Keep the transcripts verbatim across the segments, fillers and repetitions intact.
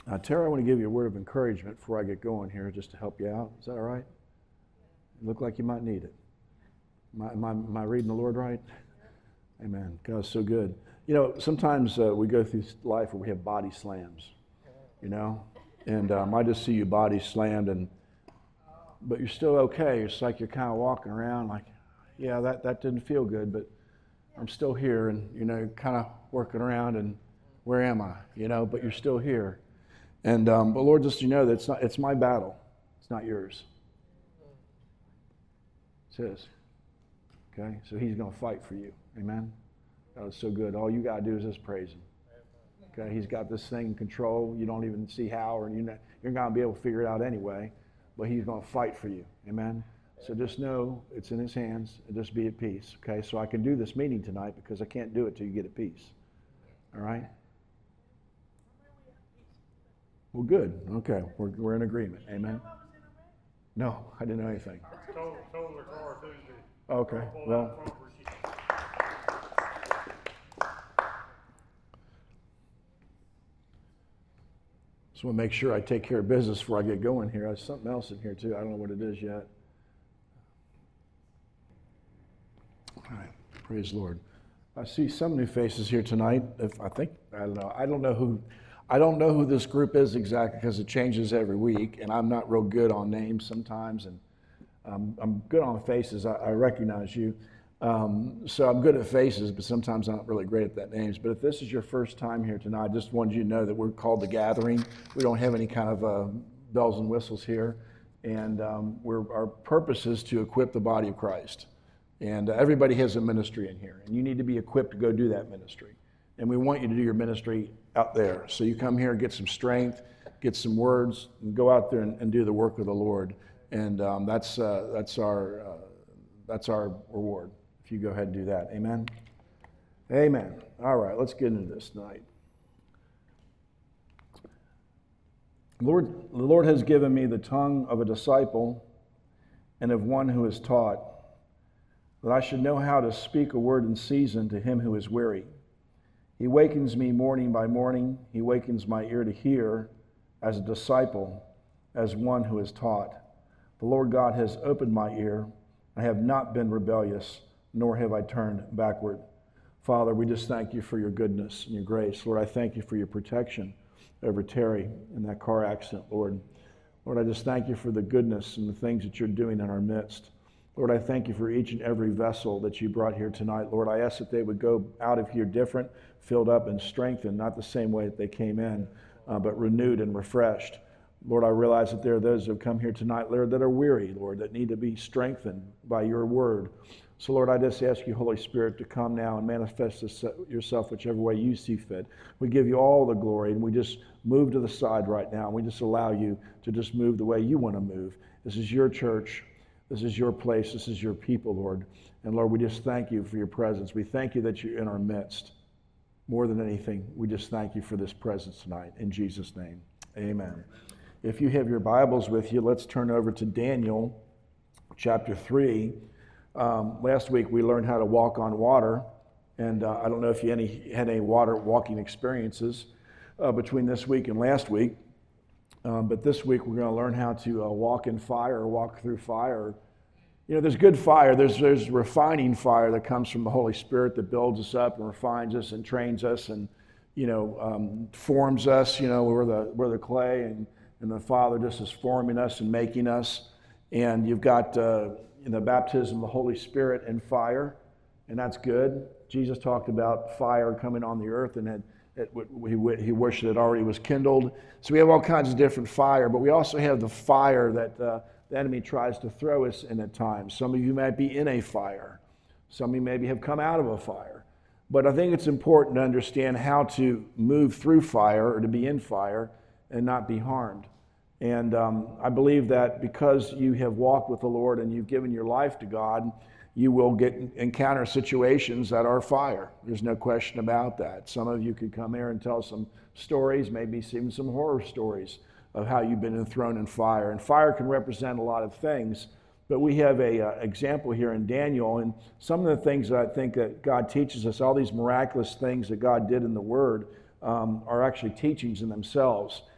Uh, Tara, I want to give you a word of encouragement before I get going here, just to help you out. Is that all right? You look like you might need it. Am I, am I, am I reading the Lord right? Amen. God's so good. You know, sometimes uh, we go through life where we have body slams, you know, and um, I just see you body slammed, and but you're still okay. It's like you're kind of walking around like, yeah, that, that didn't feel good, but I'm still here, and, you know, kind of working around, and where am I? You know, but you're still here. And um, but Lord, just you know that it's not it's my battle. It's not yours. It's his. Okay? So he's going to fight for you. Amen? God is so good. All you got to do is just praise him. Okay? He's got this thing in control. You don't even see how, or you're not, you're not going to be able to figure it out anyway. But he's going to fight for you. Amen? So just know it's in his hands and just be at peace. Okay? So I can do this meeting tonight because I can't do it till you get at peace. All right? Well, good. Okay. We're, we're in agreement. Amen? No, I didn't know anything. Told, told the car Tuesday. Okay. Well, just want to make sure I take care of business before I get going here. There's something else in here, too. I don't know what it is yet. All right. Praise the Lord. I see some new faces here tonight. If I think, I don't know. I don't know who... I don't know who this group is exactly because it changes every week, and I'm not real good on names sometimes, and um, I'm good on faces. I, I recognize you. Um, so I'm good at faces, but sometimes I'm not really great at that names. But if this is your first time here tonight, I just wanted you to know that we're called The Gathering. We don't have any kind of uh, bells and whistles here, and um, we're, our purpose is to equip the body of Christ. And uh, everybody has a ministry in here, and you need to be equipped to go do that ministry. And we want you to do your ministry out there. So you come here, get some strength, get some words, and go out there and, and do the work of the Lord. And um, that's uh, that's our uh, that's our reward. If you go ahead and do that, amen. Amen. All right, let's get into this tonight. Lord, the Lord has given me the tongue of a disciple and of one who is taught, that I should know how to speak a word in season to him who is weary. He wakens me morning by morning. He wakens my ear to hear as a disciple, as one who is taught. The Lord God has opened my ear. I have not been rebellious, nor have I turned backward. Father, we just thank you for your goodness and your grace. Lord, I thank you for your protection over Terry in that car accident, Lord. Lord, I just thank you for the goodness and the things that you're doing in our midst. Lord, I thank you for each and every vessel that you brought here tonight. Lord, I ask that they would go out of here different, filled up and strengthened, not the same way that they came in, uh, but renewed and refreshed. Lord, I realize that there are those who have come here tonight, Lord, that are weary, Lord, that need to be strengthened by your word. So, Lord, I just ask you, Holy Spirit, to come now and manifest yourself whichever way you see fit. We give you all the glory, and we just move to the side right now, and we just allow you to just move the way you want to move. This is your church. This is your place. This is your people, Lord. And Lord, we just thank you for your presence. We thank you that you're in our midst. More than anything, we just thank you for this presence tonight. In Jesus' name, amen. If you have your Bibles with you, let's turn over to Daniel chapter three. Um, last week we learned how to walk on water. And uh, I don't know if you any, had any water walking experiences uh, between this week and last week. Um, but this week we're going to learn how to uh, walk in fire or walk through fire. You know, there's good fire. There's there's refining fire that comes from the Holy Spirit that builds us up and refines us and trains us and, you know, um, forms us. You know, we're the we're the clay, and, and the Father just is forming us and making us. And you've got uh, the baptism of the Holy Spirit and fire, and that's good. Jesus talked about fire coming on the earth, and had It, he, he wished it already was kindled. So we have all kinds of different fire, but we also have the fire that uh, the enemy tries to throw us in at times. Some of you might be in a fire. Some of you maybe have come out of a fire. But I think it's important to understand how to move through fire or to be in fire and not be harmed. And um, I believe that because you have walked with the Lord and you've given your life to God, you will get encounter situations that are fire. There's no question about that. Some of you could come here and tell some stories, maybe even some horror stories of how you've been thrown in fire. And fire can represent a lot of things, but we have a uh, example here in Daniel, and some of the things that I think that God teaches us, all these miraculous things that God did in the Word, um, are actually teachings in themselves.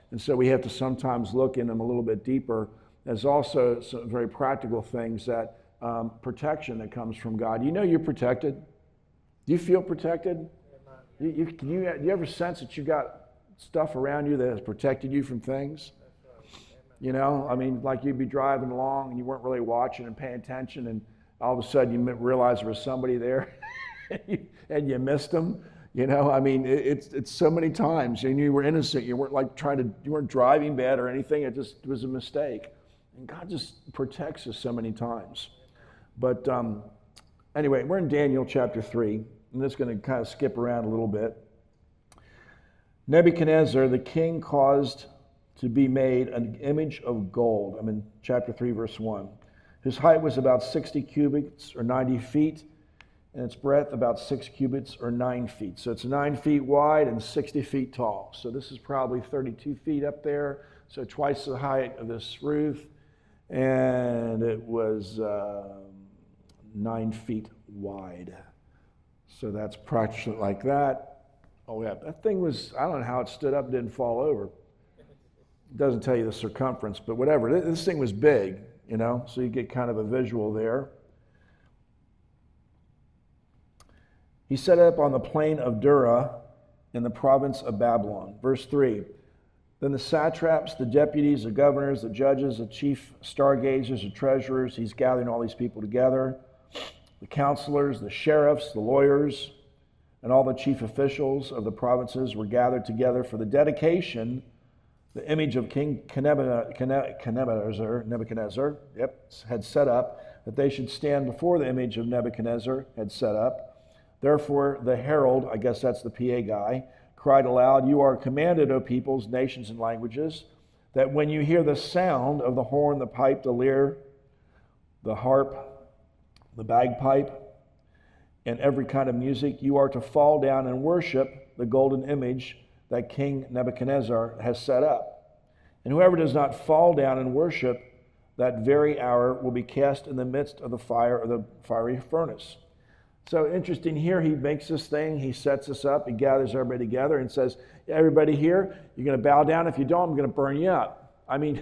And so we have to sometimes look in them a little bit deeper. There's also some very practical things that um, protection that comes from God. You know you're protected? Do you feel protected? You, you, can you, do you ever sense that you got stuff around you that has protected you from things? You know, I mean, like you'd be driving along and you weren't really watching and paying attention, and all of a sudden you realize there was somebody there and, you, and you missed them. You know, I mean, it, it's it's so many times, and you were innocent. You weren't like trying to, you weren't driving bad or anything. It just was a mistake. And God just protects us so many times. But um, anyway, we're in Daniel chapter three. I'm just going to kind of skip around a little bit. Nebuchadnezzar, the king, caused to be made an image of gold. I'm in chapter three, verse one. His height was about sixty cubits or ninety feet, and its breadth about six cubits or nine feet. So it's nine feet wide and sixty feet tall. So this is probably thirty-two feet up there, so twice the height of this roof. And it was uh, nine feet wide. So that's practically like that. Oh yeah, that thing was, I don't know how it stood up and didn't fall over. It doesn't tell you the circumference, but whatever. This thing was big, you know, so you get kind of a visual there. He set it up on the plain of Dura in the province of Babylon. Verse three, then the satraps, the deputies, the governors, the judges, the chief stargazers, the treasurers, he's gathering all these people together, the counselors, the sheriffs, the lawyers, and all the chief officials of the provinces were gathered together for the dedication, the image of King Nebuchadnezzar, Nebuchadnezzar, yep, had set up, that they should stand before the image of Nebuchadnezzar had set up. Therefore, the herald, I guess that's the P A guy, cried aloud, you are commanded, O peoples, nations, and languages, that when you hear the sound of the horn, the pipe, the lyre, the harp, the bagpipe, and every kind of music, you are to fall down and worship the golden image that King Nebuchadnezzar has set up. And whoever does not fall down and worship, that very hour will be cast in the midst of the fire or the fiery furnace. So interesting here, he makes this thing, he sets us up, he gathers everybody together and says, everybody here, you're going to bow down. If you don't, I'm going to burn you up. I mean,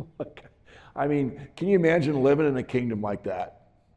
I mean, can you imagine living in a kingdom like that?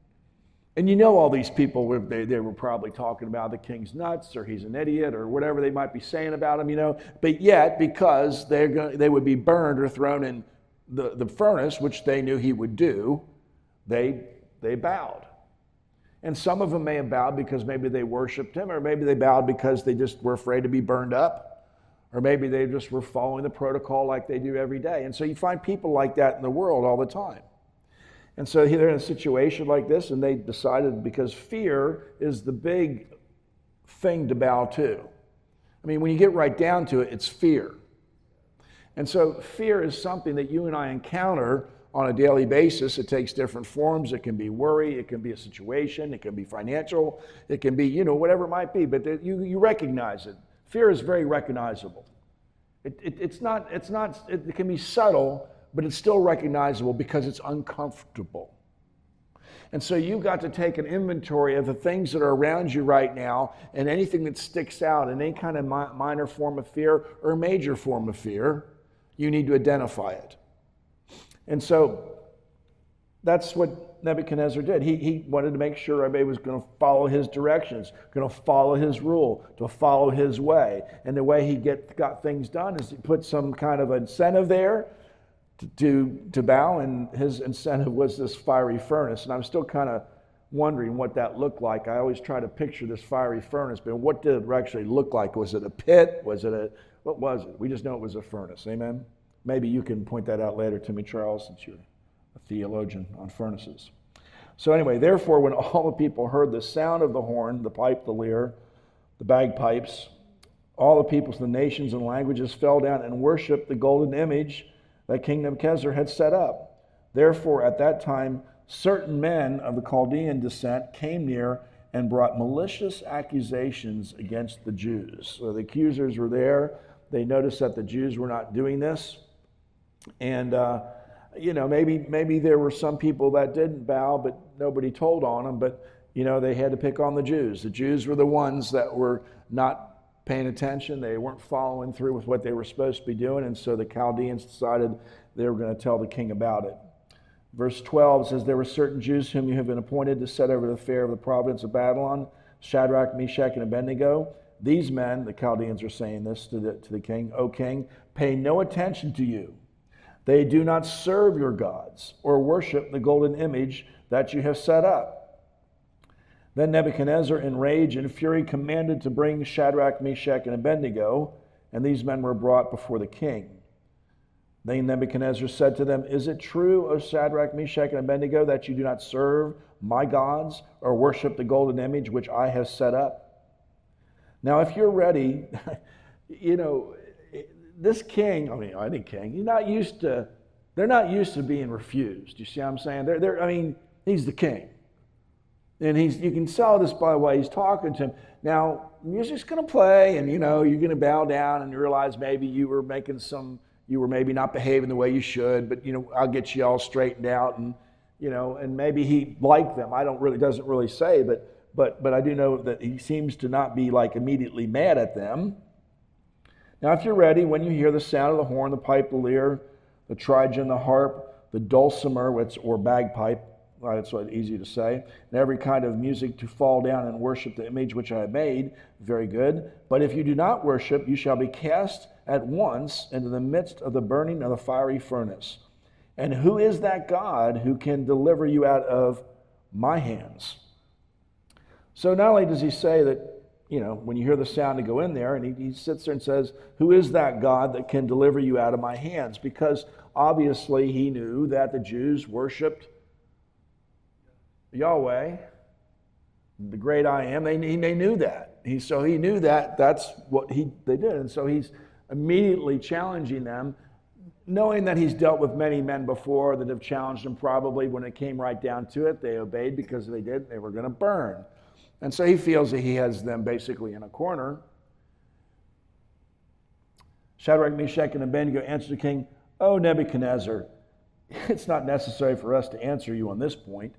And you know all these people, were, they, they were probably talking about the king's nuts, or he's an idiot, or whatever they might be saying about him, you know. But yet, because they're going, they would be burned or thrown in the, the furnace, which they knew he would do, they they bowed. And some of them may have bowed because maybe they worshiped him, or maybe they bowed because they just were afraid to be burned up, or maybe they just were following the protocol like they do every day. And so you find people like that in the world all the time. And so they're in a situation like this, and they decided, because fear is the big thing to bow to. I mean, when you get right down to it, it's fear. And so fear is something that you and I encounter on a daily basis. It takes different forms. It can be worry, it can be a situation, it can be financial, it can be, you know, whatever it might be, but you, you recognize it. Fear is very recognizable. It, it, it's not, it's not, it can be subtle, but it's still recognizable because it's uncomfortable. And so you've got to take an inventory of the things that are around you right now, and anything that sticks out in any kind of mi- minor form of fear or a major form of fear, you need to identify it. And so that's what Nebuchadnezzar did. He, he wanted to make sure everybody was going to follow his directions, going to follow his rule, to follow his way. And the way he get, got things done is he put some kind of incentive there to, to, to bow, and his incentive was this fiery furnace. And I'm still kind of wondering what that looked like. I always try to picture this fiery furnace, but what did it actually look like? Was it a pit? Was it a, what was it? We just know it was a furnace, amen? Maybe you can point that out later to me, Charles, since you're a theologian on furnaces. So anyway, therefore, when all the people heard the sound of the horn, the pipe, the lyre, the bagpipes, all the peoples, the nations, and languages fell down and worshiped the golden image that King Nebuchadnezzar had set up. Therefore, at that time, certain men of the Chaldean descent came near and brought malicious accusations against the Jews. So the accusers were there. They noticed that the Jews were not doing this. And, uh, you know, maybe maybe there were some people that didn't bow, but nobody told on them. But, you know, they had to pick on the Jews. The Jews were the ones that were not paying attention. They weren't following through with what they were supposed to be doing, and so the Chaldeans decided they were going to tell the king about it. Verse twelve says, there were certain Jews whom you have been appointed to set over the affair of the province of Babylon, Shadrach, Meshach, and Abednego. These men, the Chaldeans are saying this to the, to the king, O king, pay no attention to you. They do not serve your gods or worship the golden image that you have set up. Then Nebuchadnezzar, in rage and fury, commanded to bring Shadrach, Meshach, and Abednego, and these men were brought before the king. Then Nebuchadnezzar said to them, is it true, O Shadrach, Meshach, and Abednego, that you do not serve my gods or worship the golden image which I have set up? Now, if you're ready, you know, this king, I mean, any king, he's not used to, they're not used to being refused. You see what I'm saying? They're, they're, I mean, he's the king. And he's, you can tell this by the way he's talking to him. Now, music's going to play, and you know, you're going to bow down and realize maybe you were making some, you were maybe not behaving the way you should, but you know, I'll get you all straightened out, and you know, and maybe he liked them. I don't really, doesn't really say, but but but I do know that he seems to not be like immediately mad at them. Now, if you're ready, when you hear the sound of the horn, the pipe, the lyre, the trigon, the harp, the dulcimer, which, or bagpipe, well, that's what easy to say, and every kind of music, to fall down and worship the image which I have made, very good. But if you do not worship, you shall be cast at once into the midst of the burning of the fiery furnace. And who is that God who can deliver you out of my hands? So not only does he say that, you know, when you hear the sound to go in there, and he, he sits there and says, who is that God that can deliver you out of my hands? Because obviously he knew that the Jews worshipped Yahweh, the great I am. They, they knew that. He, so he knew that that's what he they did. And so he's immediately challenging them, knowing that he's dealt with many men before that have challenged him. Probably when it came right down to it, they obeyed, because if they did, they were going to burn. And so he feels that he has them basically in a corner. Shadrach, Meshach, and Abednego answered the king, O Nebuchadnezzar, it's not necessary for us to answer you on this point.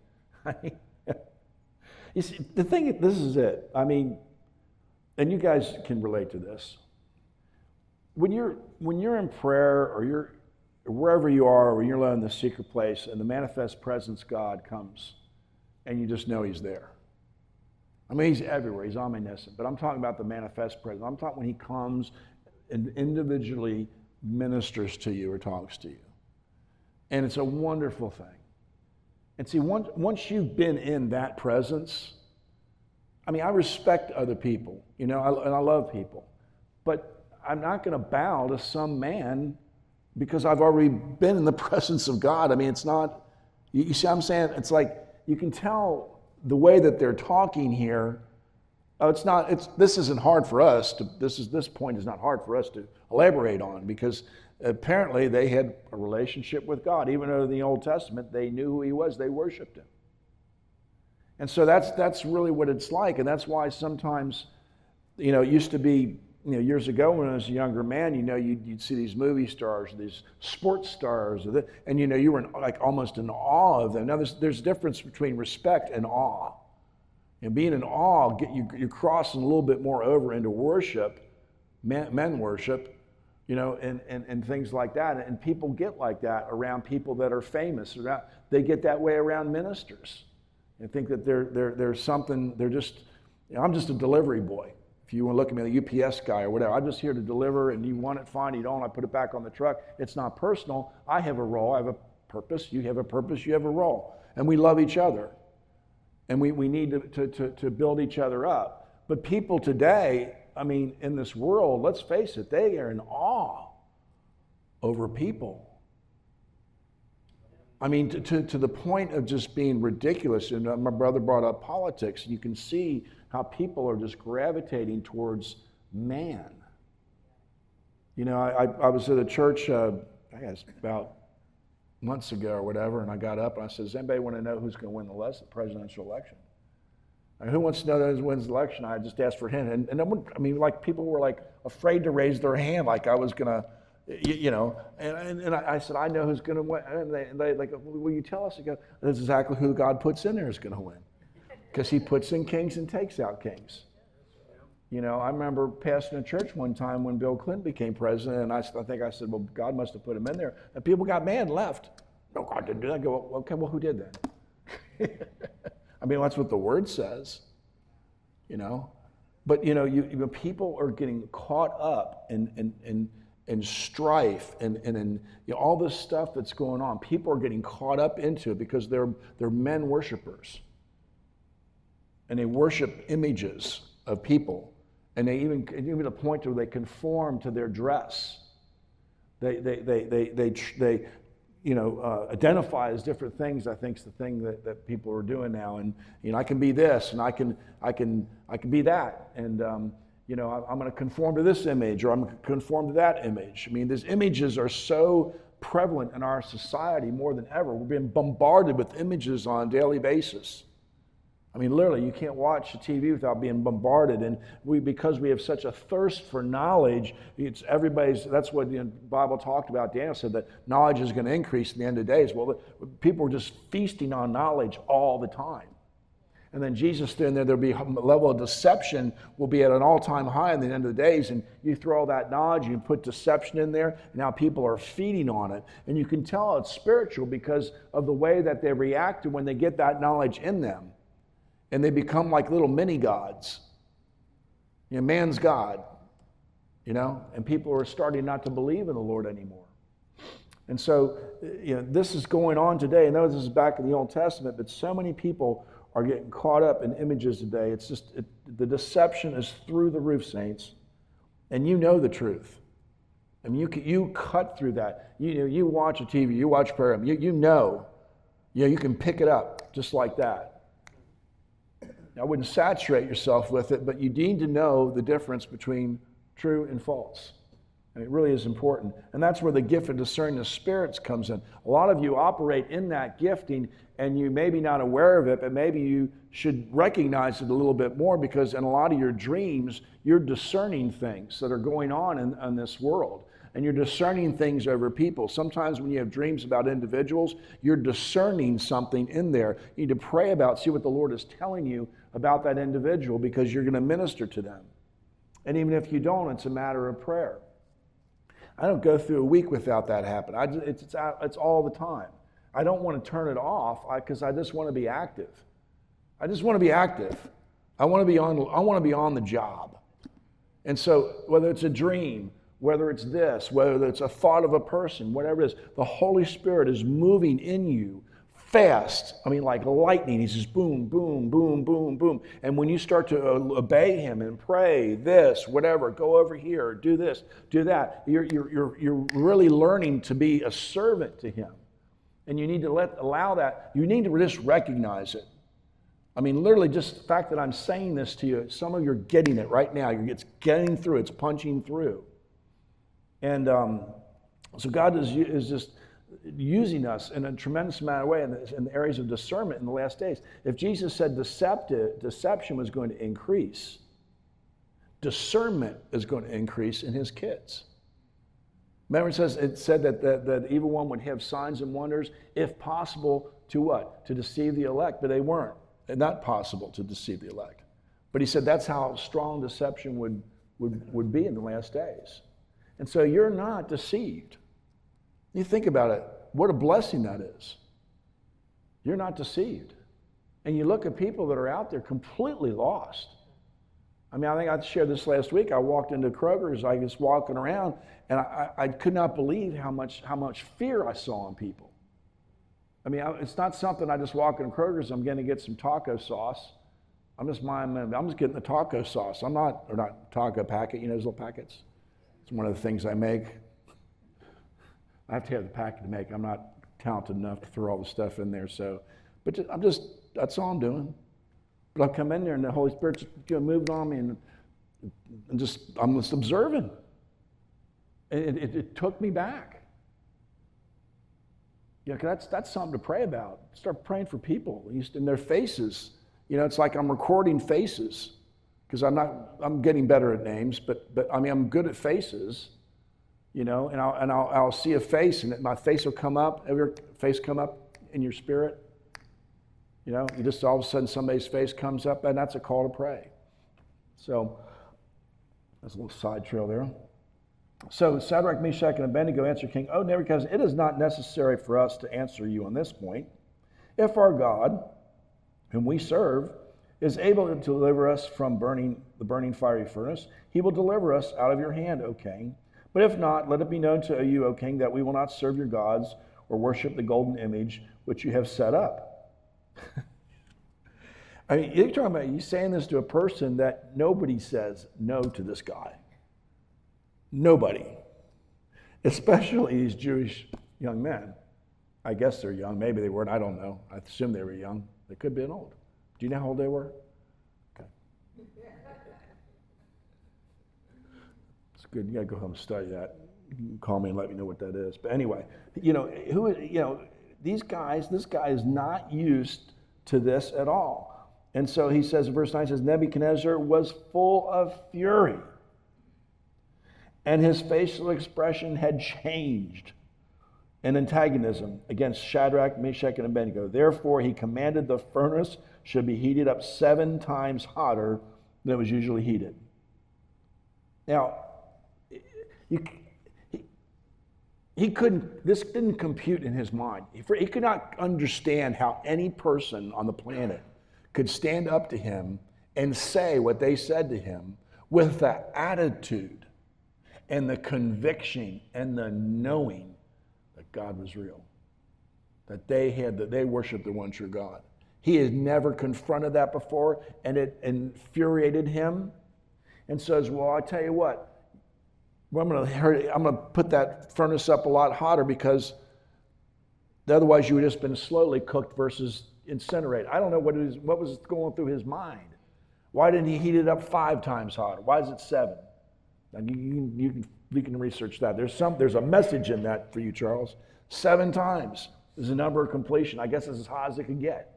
You see, the thing, this is it. I mean, and you guys can relate to this. When you're when you're in prayer, or you're wherever you are, or you're alone in the secret place, and the manifest presence of God comes, and you just know he's there. I mean, he's everywhere. He's omniscient. But I'm talking about the manifest presence. I'm talking when he comes and individually ministers to you or talks to you. And it's a wonderful thing. And see, once, once you've been in that presence, I mean, I respect other people, you know, I, and I love people. But I'm not going to bow to some man because I've already been in the presence of God. I mean, it's not, you, you see what I'm saying? It's like, you can tell the way that they're talking here. Oh, it's not, it's, this isn't hard for us to, this is, this point is not hard for us to elaborate on, because apparently they had a relationship with God. Even though in the Old Testament, they knew who he was, they worshiped him. And so that's, that's really what it's like. And that's why sometimes, you know, it used to be, you know, years ago when I was a younger man, you know, you'd, you'd see these movie stars, these sports stars, and, you know, you were in, like almost in awe of them. Now, there's, there's a difference between respect and awe. And being in awe, get you, you're crossing a little bit more over into worship, men, men worship, you know, and, and, and things like that. And people get like that around people that are famous. They get that way around ministers and think that they're, they're, they're something, they're just, you know, I'm just a delivery boy. If you want to look at me, the U P S guy or whatever, I'm just here to deliver, and you want it, fine. You don't, I put it back on the truck. It's not personal. I have a role. I have a purpose. You have a purpose. You have a role. And we love each other. And we, we need to, to, to, to build each other up. But people today, I mean, in this world, let's face it, they are in awe over people. I mean, to, to, to the point of just being ridiculous. And my brother brought up politics. You can see how people are just gravitating towards man. You know, I, I was at a church, uh, I guess about months ago or whatever, and I got up and I said, does anybody want to know who's going to win the les- presidential election? And who wants to know who wins the election? I just asked for him. And, and I mean, like, people were like afraid to raise their hand, like I was going to, you, you know. And, and, and I said, I know who's going to win. And they, and they like, will you tell us? I go, that's exactly who God puts in there is going to win. Because he puts in kings and takes out kings. You know, I remember pastoring a church one time when Bill Clinton became president, and I, I think I said, well, God must have put him in there. And people got mad and left. No, God didn't do that. I go, well, okay, well, who did that? I mean, that's what the word says, you know. But, you know, you, you people are getting caught up in, in, in, in strife and, and in you know, all this stuff that's going on. People are getting caught up into it because they're, they're men worshipers. And they worship images of people. And they even, even to the point where they conform to their dress. They, they, they, they, they, they you know, uh, identify as different things. I think is the thing that, that people are doing now. And, you know, I can be this, and I can, I can, I can be that. And, um, you know, I'm going to conform to this image, or I'm going to conform to that image. I mean, these images are so prevalent in our society more than ever. We're being bombarded with images on a daily basis. I mean, literally, you can't watch the T V without being bombarded. And we, because we have such a thirst for knowledge, it's everybody's, that's what the Bible talked about. Daniel said that knowledge is going to increase in the end of days. Well, the, people are just feasting on knowledge all the time. And then Jesus stood in there, there'll be a level of deception will be at an all-time high in the end of the days. And you throw all that knowledge, you put deception in there, and now people are feeding on it. And you can tell it's spiritual because of the way that they react when they get that knowledge in them. And they become like little mini gods. You know, man's God, you know, and people are starting not to believe in the Lord anymore. And so, you know, this is going on today. I know this is back in the Old Testament, but so many people are getting caught up in images today. It's just, it, the deception is through the roof, saints. And you know the truth. I mean, you you cut through that. You, you know, you watch a T V, you watch a program, you, you know, you know, you can pick it up just like that. I wouldn't saturate yourself with it, but you need to know the difference between true and false. And it really is important. And that's where the gift of discerning the spirits comes in. A lot of you operate in that gifting, and you may be not aware of it, but maybe you should recognize it a little bit more, because in a lot of your dreams, you're discerning things that are going on in, in this world. And you're discerning things over people. Sometimes when you have dreams about individuals, you're discerning something in there. You need to pray about, see what the Lord is telling you about that individual, because you're going to minister to them. And even if you don't, it's a matter of prayer. I don't go through a week without that happen. I, it's, it's, it's all the time. I don't want to turn it off because I, I just want to be active. I just want to be active. I want to be on, I want to be on the job. And so whether it's a dream, whether it's this, whether it's a thought of a person, whatever it is, the Holy Spirit is moving in you fast. I mean, like lightning. He's just boom, boom, boom, boom, boom. And when you start to obey him and pray this, whatever, go over here, do this, do that, you're, you're, you're, you're really learning to be a servant to him. And you need to let allow that. You need to just recognize it. I mean, literally just the fact that I'm saying this to you, some of you are getting it right now. It's getting through. It's punching through. And um, so God is, is just using us in a tremendous amount of way in the, in the areas of discernment in the last days. If Jesus said deceptive, deception was going to increase, discernment is going to increase in his kids. Remember, it says it said that the, the evil one would have signs and wonders, if possible, to what? To deceive the elect, but they weren't. Not possible to deceive the elect. But he said that's how strong deception would, would, would be in the last days. And so you're not deceived. You think about it, what a blessing that is. You're not deceived. And you look at people that are out there completely lost. I mean, I think I shared this last week. I walked into Kroger's, I was walking around, and I, I could not believe how much how much fear I saw in people. I mean, it's not something I just walk into Kroger's, I'm going to get some taco sauce. I'm just minding, I'm just getting the taco sauce. I'm not, or not taco packet, you know those little packets? It's one of the things I make. I have to have the packet to make. I'm not talented enough to throw all the stuff in there. So, but just, I'm just, that's all I'm doing. But I'll come in there and the Holy Spirit's you know, moving on me, and, and just, I'm just observing. It, it, it took me back. You know, 'cause that's, that's something to pray about. Start praying for people in their faces. You know, it's like I'm recording faces, because I'm not, I'm getting better at names, but, but I mean, I'm good at faces. You know, and I'll and I'll, I'll see a face, and my face will come up. Ever face come up in your spirit? You know, you just all of a sudden somebody's face comes up, and that's a call to pray. So, That's a little side trail there. So Shadrach, Meshach, and Abednego answered King, "O Nebuchadnezzar, it is not necessary for us to answer you on this point. If our God, whom we serve, is able to deliver us from burning the burning fiery furnace, he will deliver us out of your hand, O king. But if not, let it be known to you, O king, that we will not serve your gods or worship the golden image which you have set up." I mean, you're talking about, he's saying this to a person that nobody says no to this guy. Nobody. Especially these Jewish young men. I guess they're young. Maybe they weren't. I don't know. I assume they were young. They could have been old. Do you know how old they were? Okay. It's good. You got to go home and study that. You can call me and let me know what that is. But anyway, you know, who, you know, these guys, this guy is not used to this at all. And so he says in verse nine, says, Nebuchadnezzar was full of fury, and his facial expression had changed in antagonism against Shadrach, Meshach, and Abednego. Therefore, he commanded the furnace should be heated up seven times hotter than it was usually heated. Now, you, he, he couldn't, this didn't compute in his mind. He, he could not understand how any person on the planet could stand up to him and say what they said to him with the attitude and the conviction and the knowing that God was real, that they had, that they worshiped the one true God. He had never confronted that before, and it infuriated him, and says, "Well, I tell you what, I'm going to I'm going to put that furnace up a lot hotter, because otherwise you would have just been slowly cooked versus incinerated." I don't know what it is, what was going through his mind. Why didn't he heat it up five times hotter? Why is it seven? And you, you, you can you can research that. There's some there's a message in that for you, Charles. Seven times is the number of completion. I guess it's as high as it could get.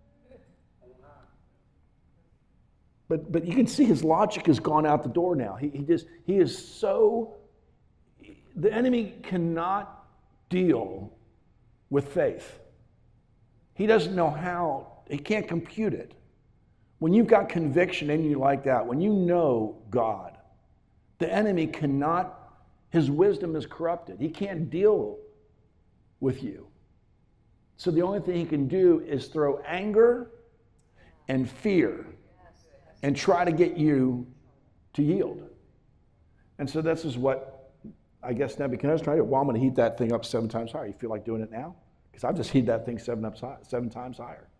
But but you can see his logic has gone out the door now. He he just he is so the enemy cannot deal with faith. He doesn't know how, he can't compute it. When you've got conviction in you like that, when you know God, the enemy cannot, his wisdom is corrupted. He can't deal with you. So the only thing he can do is throw anger and fear and try to get you to yield. And so this is what I guess Nebuchadnezzar tried to do. Well, I'm going to heat that thing up seven times higher. You feel like doing it now? Because I'll just heat that thing seven, up, seven times higher.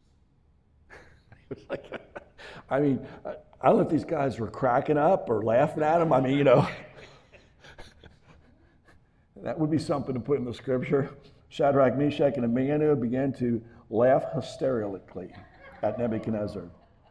It was like, I mean, I don't know if these guys were cracking up or laughing at him. I mean, you know, that would be something to put in the scripture. Shadrach, Meshach, and Abednego began to laugh hysterically at Nebuchadnezzar.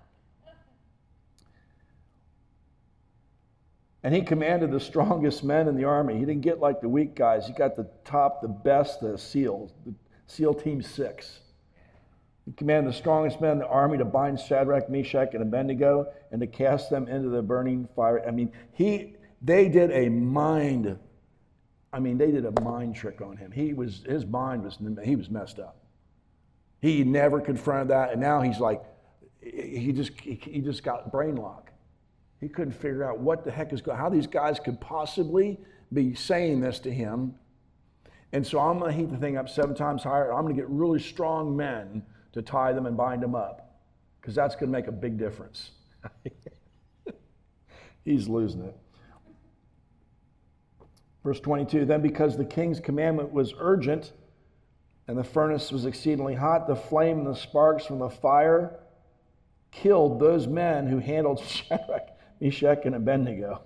And he commanded the strongest men in the army. He didn't get like the weak guys. He got the top, the best, the SEALs, the SEAL Team Six. He commanded the strongest men in the army to bind Shadrach, Meshach, and Abednego and to cast them into the burning fire. I mean, he, they did a mind, I mean, they did a mind trick on him. He was, his mind was, he was messed up. He never confronted that, and now he's like, he just, he, he just got brain lock. He couldn't figure out what the heck is going, how these guys could possibly be saying this to him. And so I'm going to heat the thing up seven times higher. I'm going to get really strong men to tie them and bind them up, because that's going to make a big difference. He's losing it. Verse twenty-two, then because the king's commandment was urgent and the furnace was exceedingly hot, the flame and the sparks from the fire killed those men who handled Shadrach, Meshach, and Abednego.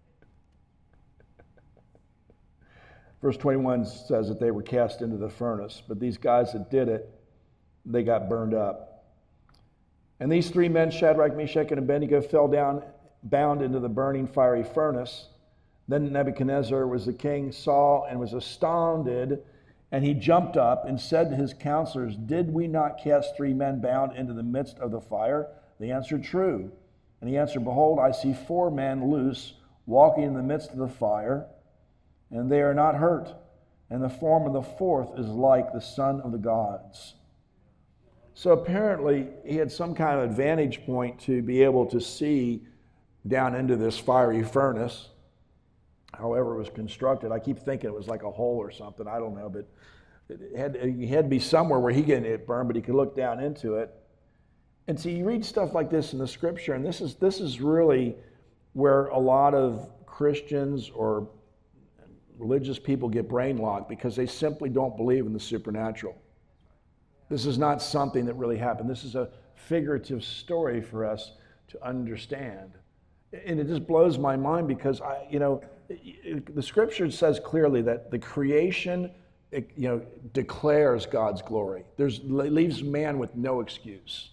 Verse twenty-one says that they were cast into the furnace, but these guys that did it, they got burned up. And these three men, Shadrach, Meshach, and Abednego, fell down, bound into the burning fiery furnace. Then Nebuchadnezzar was the king, saw and was astounded, and he jumped up and said to his counselors, "Did we not cast three men bound into the midst of the fire?" They answered, "True." And he answered, "Behold, I see four men loose, walking in the midst of the fire, and they are not hurt. And the form of the fourth is like the son of the gods." So apparently he had some kind of advantage point to be able to see down into this fiery furnace, however it was constructed. I keep thinking it was like a hole or something. I don't know, but it had, it had to be somewhere where he could get burned, but he could look down into it. And so you read stuff like this in the scripture, and this is this is really where a lot of Christians or religious people get brain locked, because they simply don't believe in the supernatural. This is not something that really happened. This is a figurative story for us to understand. And it just blows my mind, because I, you know, the scripture says clearly that the creation, it, you know, declares God's glory. There's leaves man with no excuse.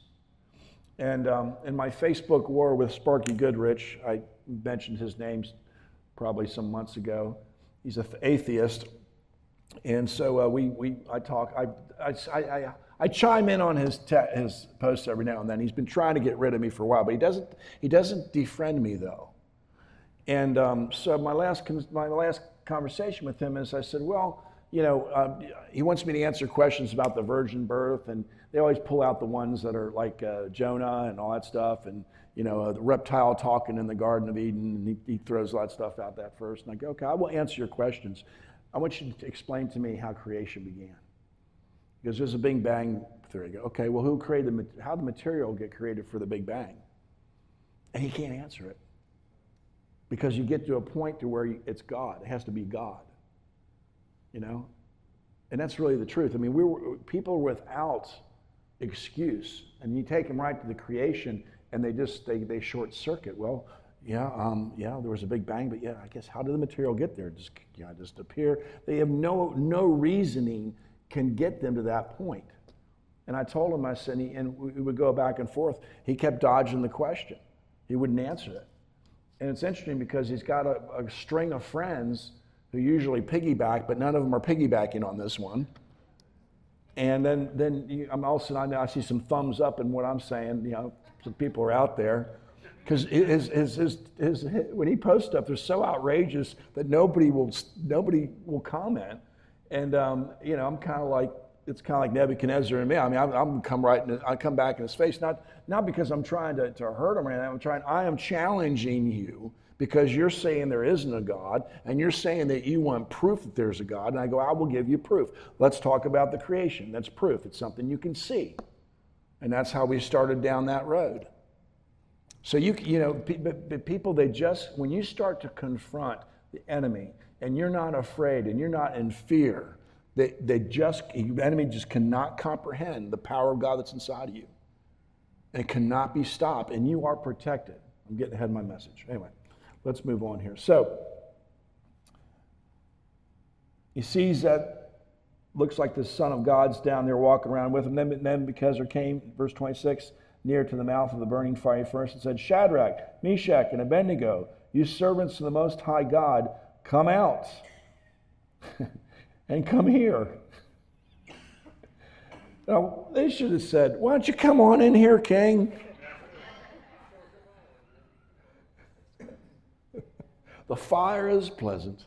And um, in my Facebook war with Sparky Goodrich, I mentioned his name probably some months ago. He's an atheist, and so uh, we we I talk I I I, I chime in on his te- his posts every now and then. He's been trying to get rid of me for a while, but he doesn't he doesn't defriend me though. And um, so my last my last conversation with him is, I said, well, you know, uh, he wants me to answer questions about the virgin birth, and they always pull out the ones that are like uh, Jonah and all that stuff, and you know, uh, the reptile talking in the Garden of Eden, and he, he throws all that stuff out that first. And I go, okay, I will answer your questions. I want you to explain to me how creation began. Because there's a Big Bang theory. I go, okay, well, who created the, how did the material get created for the Big Bang? And he can't answer it. Because you get to a point to where you, it's God. It has to be God. You know? And that's really the truth. I mean, we were people without excuse. And you take them right to the creation, and they just, they, they short circuit. Well, yeah, um, yeah, there was a Big Bang, but yeah, I guess how did the material get there? Just, yeah, just appear. They have no no reasoning can get them to that point. And I told him, I said, and, he, and we would go back and forth. He kept dodging the question. He wouldn't answer it. And it's interesting because he's got a, a string of friends who usually piggyback, but none of them are piggybacking on this one. And then, then you, I'm also, I, I see some thumbs up in what I'm saying, you know, some people are out there. Because his, his, his, his, when he posts stuff, they're so outrageous that nobody will nobody will comment. And um, you know, I'm kind of like, it's kind of like Nebuchadnezzar and me. I mean, I'm, I'm come right, in, I come back in his face, not not because I'm trying to, to hurt him or anything. I'm trying. I am challenging you because you're saying there isn't a God, and you're saying that you want proof that there's a God. And I go, I will give you proof. Let's talk about the creation. That's proof. It's something you can see. And that's how we started down that road. So you you know, people, they just, when you start to confront the enemy and you're not afraid and you're not in fear, they, they just, the enemy just cannot comprehend the power of God that's inside of you. And it cannot be stopped, and you are protected. I'm getting ahead of my message. Anyway, let's move on here. So, he sees that, looks like the Son of God's down there walking around with him. Then Nebuchadnezzar came, verse twenty-six, near to the mouth of the burning fiery furnace, and said, Shadrach, Meshach, and Abednego, you servants of the Most High God, come out and come here. Now, they should have said, why don't you come on in here, King? The fire is pleasant.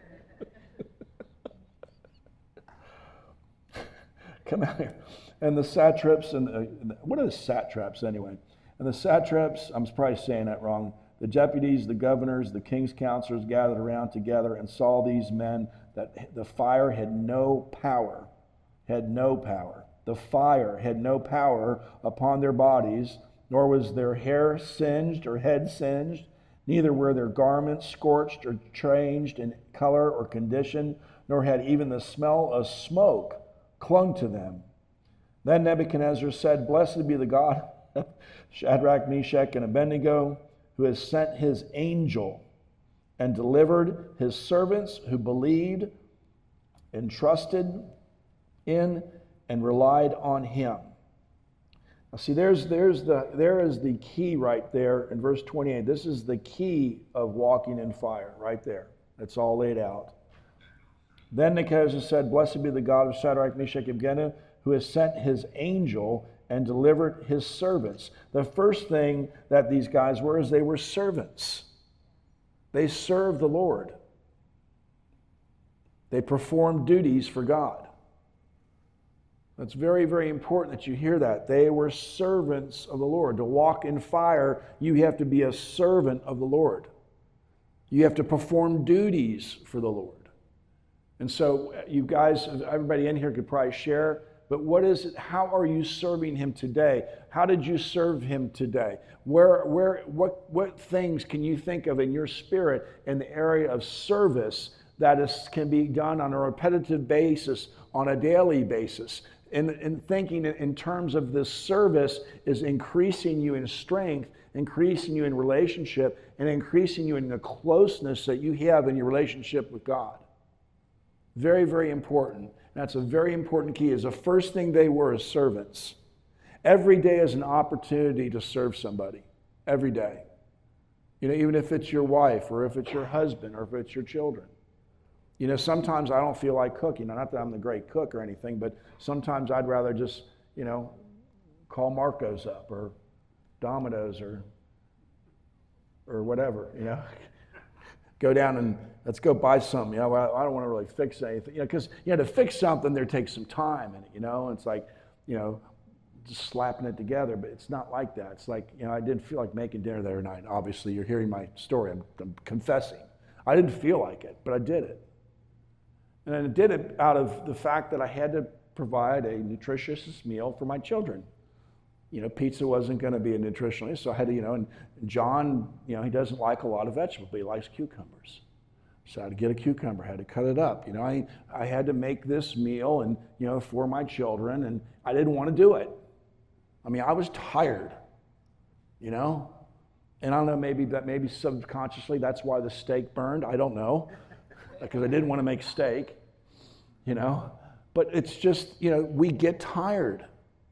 Come out here. And the satraps, and uh, what are the satraps anyway? And the satraps, I'm probably saying that wrong, the deputies, the governors, the king's counselors gathered around together and saw these men that the fire had no power, had no power. The fire had no power upon their bodies, nor was their hair singed or head singed, neither were their garments scorched or changed in color or condition, nor had even the smell of smoke clung to them. Then Nebuchadnezzar said, Blessed be the God of Shadrach, Meshach, and Abednego, who has sent his angel and delivered his servants who believed and trusted in and relied on him. Now see, there's, there's the, there is the key right there in verse twenty-eight. This is the key of walking in fire right there. It's all laid out. Then Nebuchadnezzar said, Blessed be the God of Shadrach, Meshach, and Abednego, who has sent his angel and delivered his servants. The first thing that these guys were is they were servants. They served the Lord. They performed duties for God. It's very, very important that you hear that. They were servants of the Lord. To walk in fire, you have to be a servant of the Lord. You have to perform duties for the Lord. And so you guys, everybody in here could probably share, but what is it? How are you serving him today? How did you serve him today? Where, where, what, what things can you think of in your spirit in the area of service that is, can be done on a repetitive basis, on a daily basis? And, and thinking in terms of this service is increasing you in strength, increasing you in relationship, and increasing you in the closeness that you have in your relationship with God. Very, very important. That's a very important key. Is the first thing they were as servants. Every day is an opportunity to serve somebody. Every day. You know, even if it's your wife, or if it's your husband, or if it's your children. You know, sometimes I don't feel like cooking. Not that I'm the great cook or anything, but sometimes I'd rather just, you know, call Marco's up or Domino's or or whatever, you know. Go down and let's go buy something. You know, I don't want to really fix anything, you know, because, you know, to fix something, there takes some time in it, you know. It's like, you know, just slapping it together, but it's not like that. It's like, you know, I didn't feel like making dinner the other night. Obviously, you're hearing my story. I'm, I'm confessing. I didn't feel like it, but I did it. And I did it out of the fact that I had to provide a nutritious meal for my children. You know, pizza wasn't going to be a nutritionalist, so I had to, you know, and John, you know, he doesn't like a lot of vegetables, but he likes cucumbers. So I had to get a cucumber, had to cut it up. You know, I, I had to make this meal and, you know, for my children, and I didn't want to do it. I mean, I was tired, you know, and I don't know, maybe that, maybe subconsciously that's why the steak burned. I don't know, because I didn't want to make steak, you know, but it's just, you know, we get tired.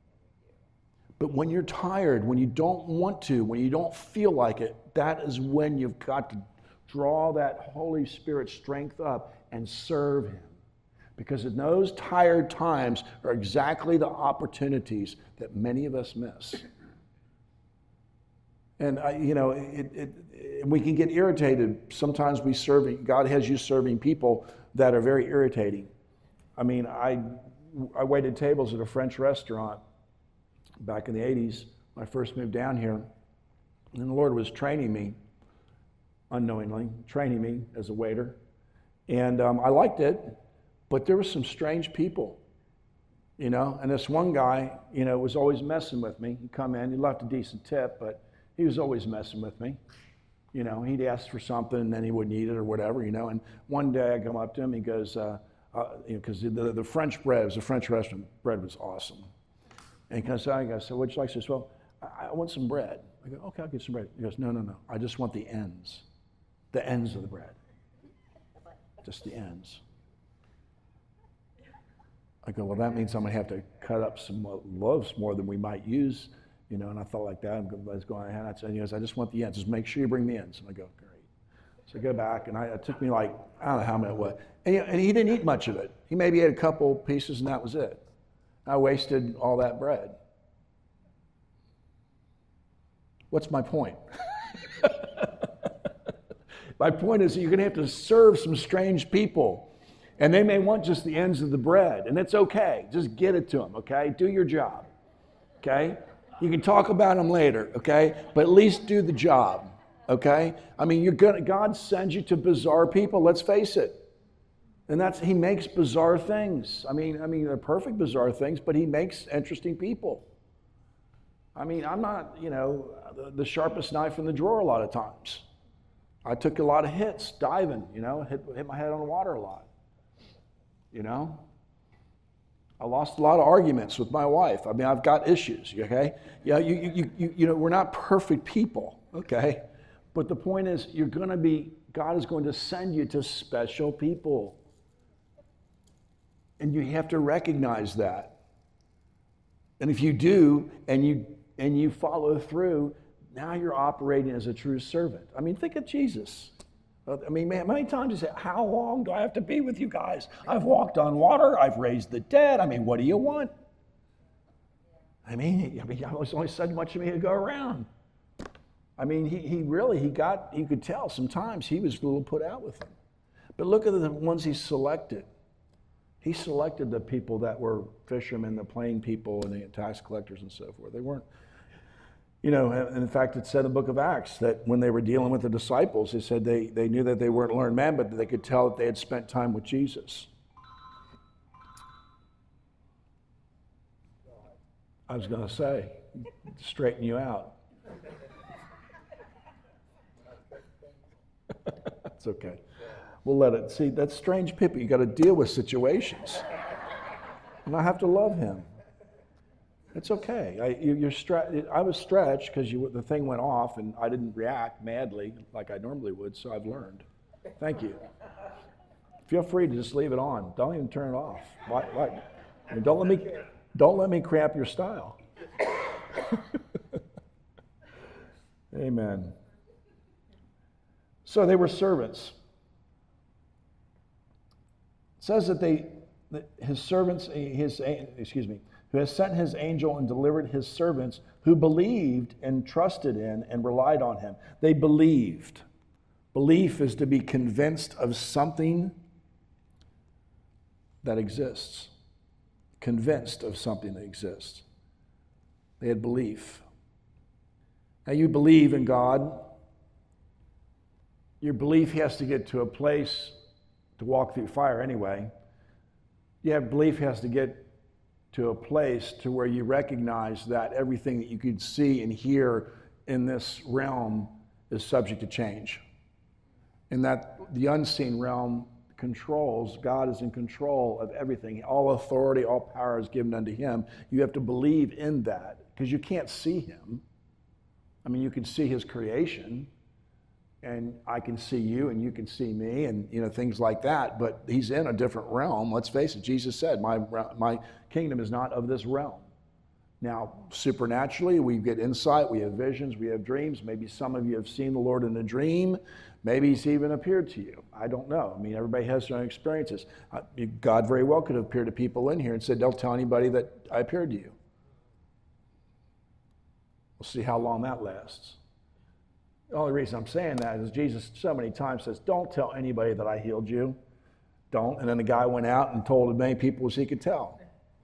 But when you're tired, when you don't want to, when you don't feel like it, that is when you've got to draw that Holy Spirit strength up and serve him. Because in those tired times are exactly the opportunities that many of us miss. And, I, you know, it, it, it, we can get irritated. Sometimes we serving, God has you serving people that are very irritating. I mean, I, I waited tables at a French restaurant back in the eighties when I first moved down here. And the Lord was training me, unknowingly, training me as a waiter. And um, I liked it, but there were some strange people, you know. And this one guy, you know, was always messing with me. He'd come in, he left a decent tip, but he was always messing with me. You know, he'd ask for something and then he wouldn't eat it or whatever, you know. And one day I come up to him, he goes, uh, uh, you know, because the, the French bread, it was a French restaurant, bread was awesome. And he comes out, I go, so what'd you like? He says, well, I, I want some bread. I go, okay, I'll get some bread. He goes, no, no, no, I just want the ends. The ends of the bread. Just the ends. I go, well, that means I'm going to have to cut up some loaves more than we might use, you know, and I felt like that. I was going ahead. I said, he goes, I just want the ends. Just make sure you bring the ends. And I go, great. So I go back, and I, it took me like, I don't know how many it was. And he, and he didn't eat much of it. He maybe ate a couple pieces, and that was it. I wasted all that bread. What's my point? My point is that you're going to have to serve some strange people. And they may want just the ends of the bread. And it's okay. Just get it to them, okay? Do your job, okay? You can talk about them later, okay? But at least do the job, okay? I mean, you're gonna, God sends you to bizarre people, let's face it. And that's, he makes bizarre things. I mean, I mean, they're perfect bizarre things, but he makes interesting people. I mean, I'm not, you know, the, the sharpest knife in the drawer a lot of times. I took a lot of hits diving, you know, hit, hit my head on the water a lot, you know. I lost a lot of arguments with my wife. I mean, I've got issues, okay? Yeah, you, you, you, you know, we're not perfect people, okay? But the point is, you're going to be, God is going to send you to special people. And you have to recognize that. And if you do, and you and you follow through, now you're operating as a true servant. I mean, think of Jesus. I mean, man, many times you say, how long do I have to be with you guys? I've walked on water. I've raised the dead. I mean, what do you want? I mean, I mean, I was only so much of me to go around. I mean, he, he really, he got, you could tell sometimes he was a little put out with them. But look at the ones he selected. He selected the people that were fishermen, the plain people, and the tax collectors and so forth. They weren't, you know, and in fact, it said in the book of Acts that when they were dealing with the disciples, it said they, they knew that they weren't learned men, but they could tell that they had spent time with Jesus. I was going to say, straighten you out. It's okay. We'll let it. See, that's strange people. You got to deal with situations. And I have to love him. It's okay. I, you, you're stre- I was stretched because the thing went off and I didn't react madly like I normally would, so I've learned. Thank you. Feel free to just leave it on. Don't even turn it off. Why, why? I mean, don't let me, don't let me cramp your style. Amen. So they were servants. It says that they, that his servants, his excuse me, who has sent his angel and delivered his servants who believed and trusted in and relied on him. They believed. Belief is to be convinced of something that exists. Convinced of something that exists. They had belief. Now you believe in God. Your belief has to get to a place to walk through fire anyway. Your belief has to get to a place to where you recognize that everything that you could see and hear in this realm is subject to change. And that the unseen realm controls, God is in control of everything. All authority, all power is given unto him. You have to believe in that because you can't see him. I mean, you can see his creation, and I can see you and you can see me and, you know, things like that, but he's in a different realm. Let's face it, Jesus said, my, my kingdom is not of this realm. Now, supernaturally, we get insight, we have visions, we have dreams. Maybe some of you have seen the Lord in a dream. Maybe he's even appeared to you. I don't know. I mean, everybody has their own experiences. God very well could have appeared to people in here and said, don't tell anybody that I appeared to you. We'll see how long that lasts. The only reason I'm saying that is Jesus so many times says, don't tell anybody that I healed you. Don't. And then the guy went out and told as many people as he could tell.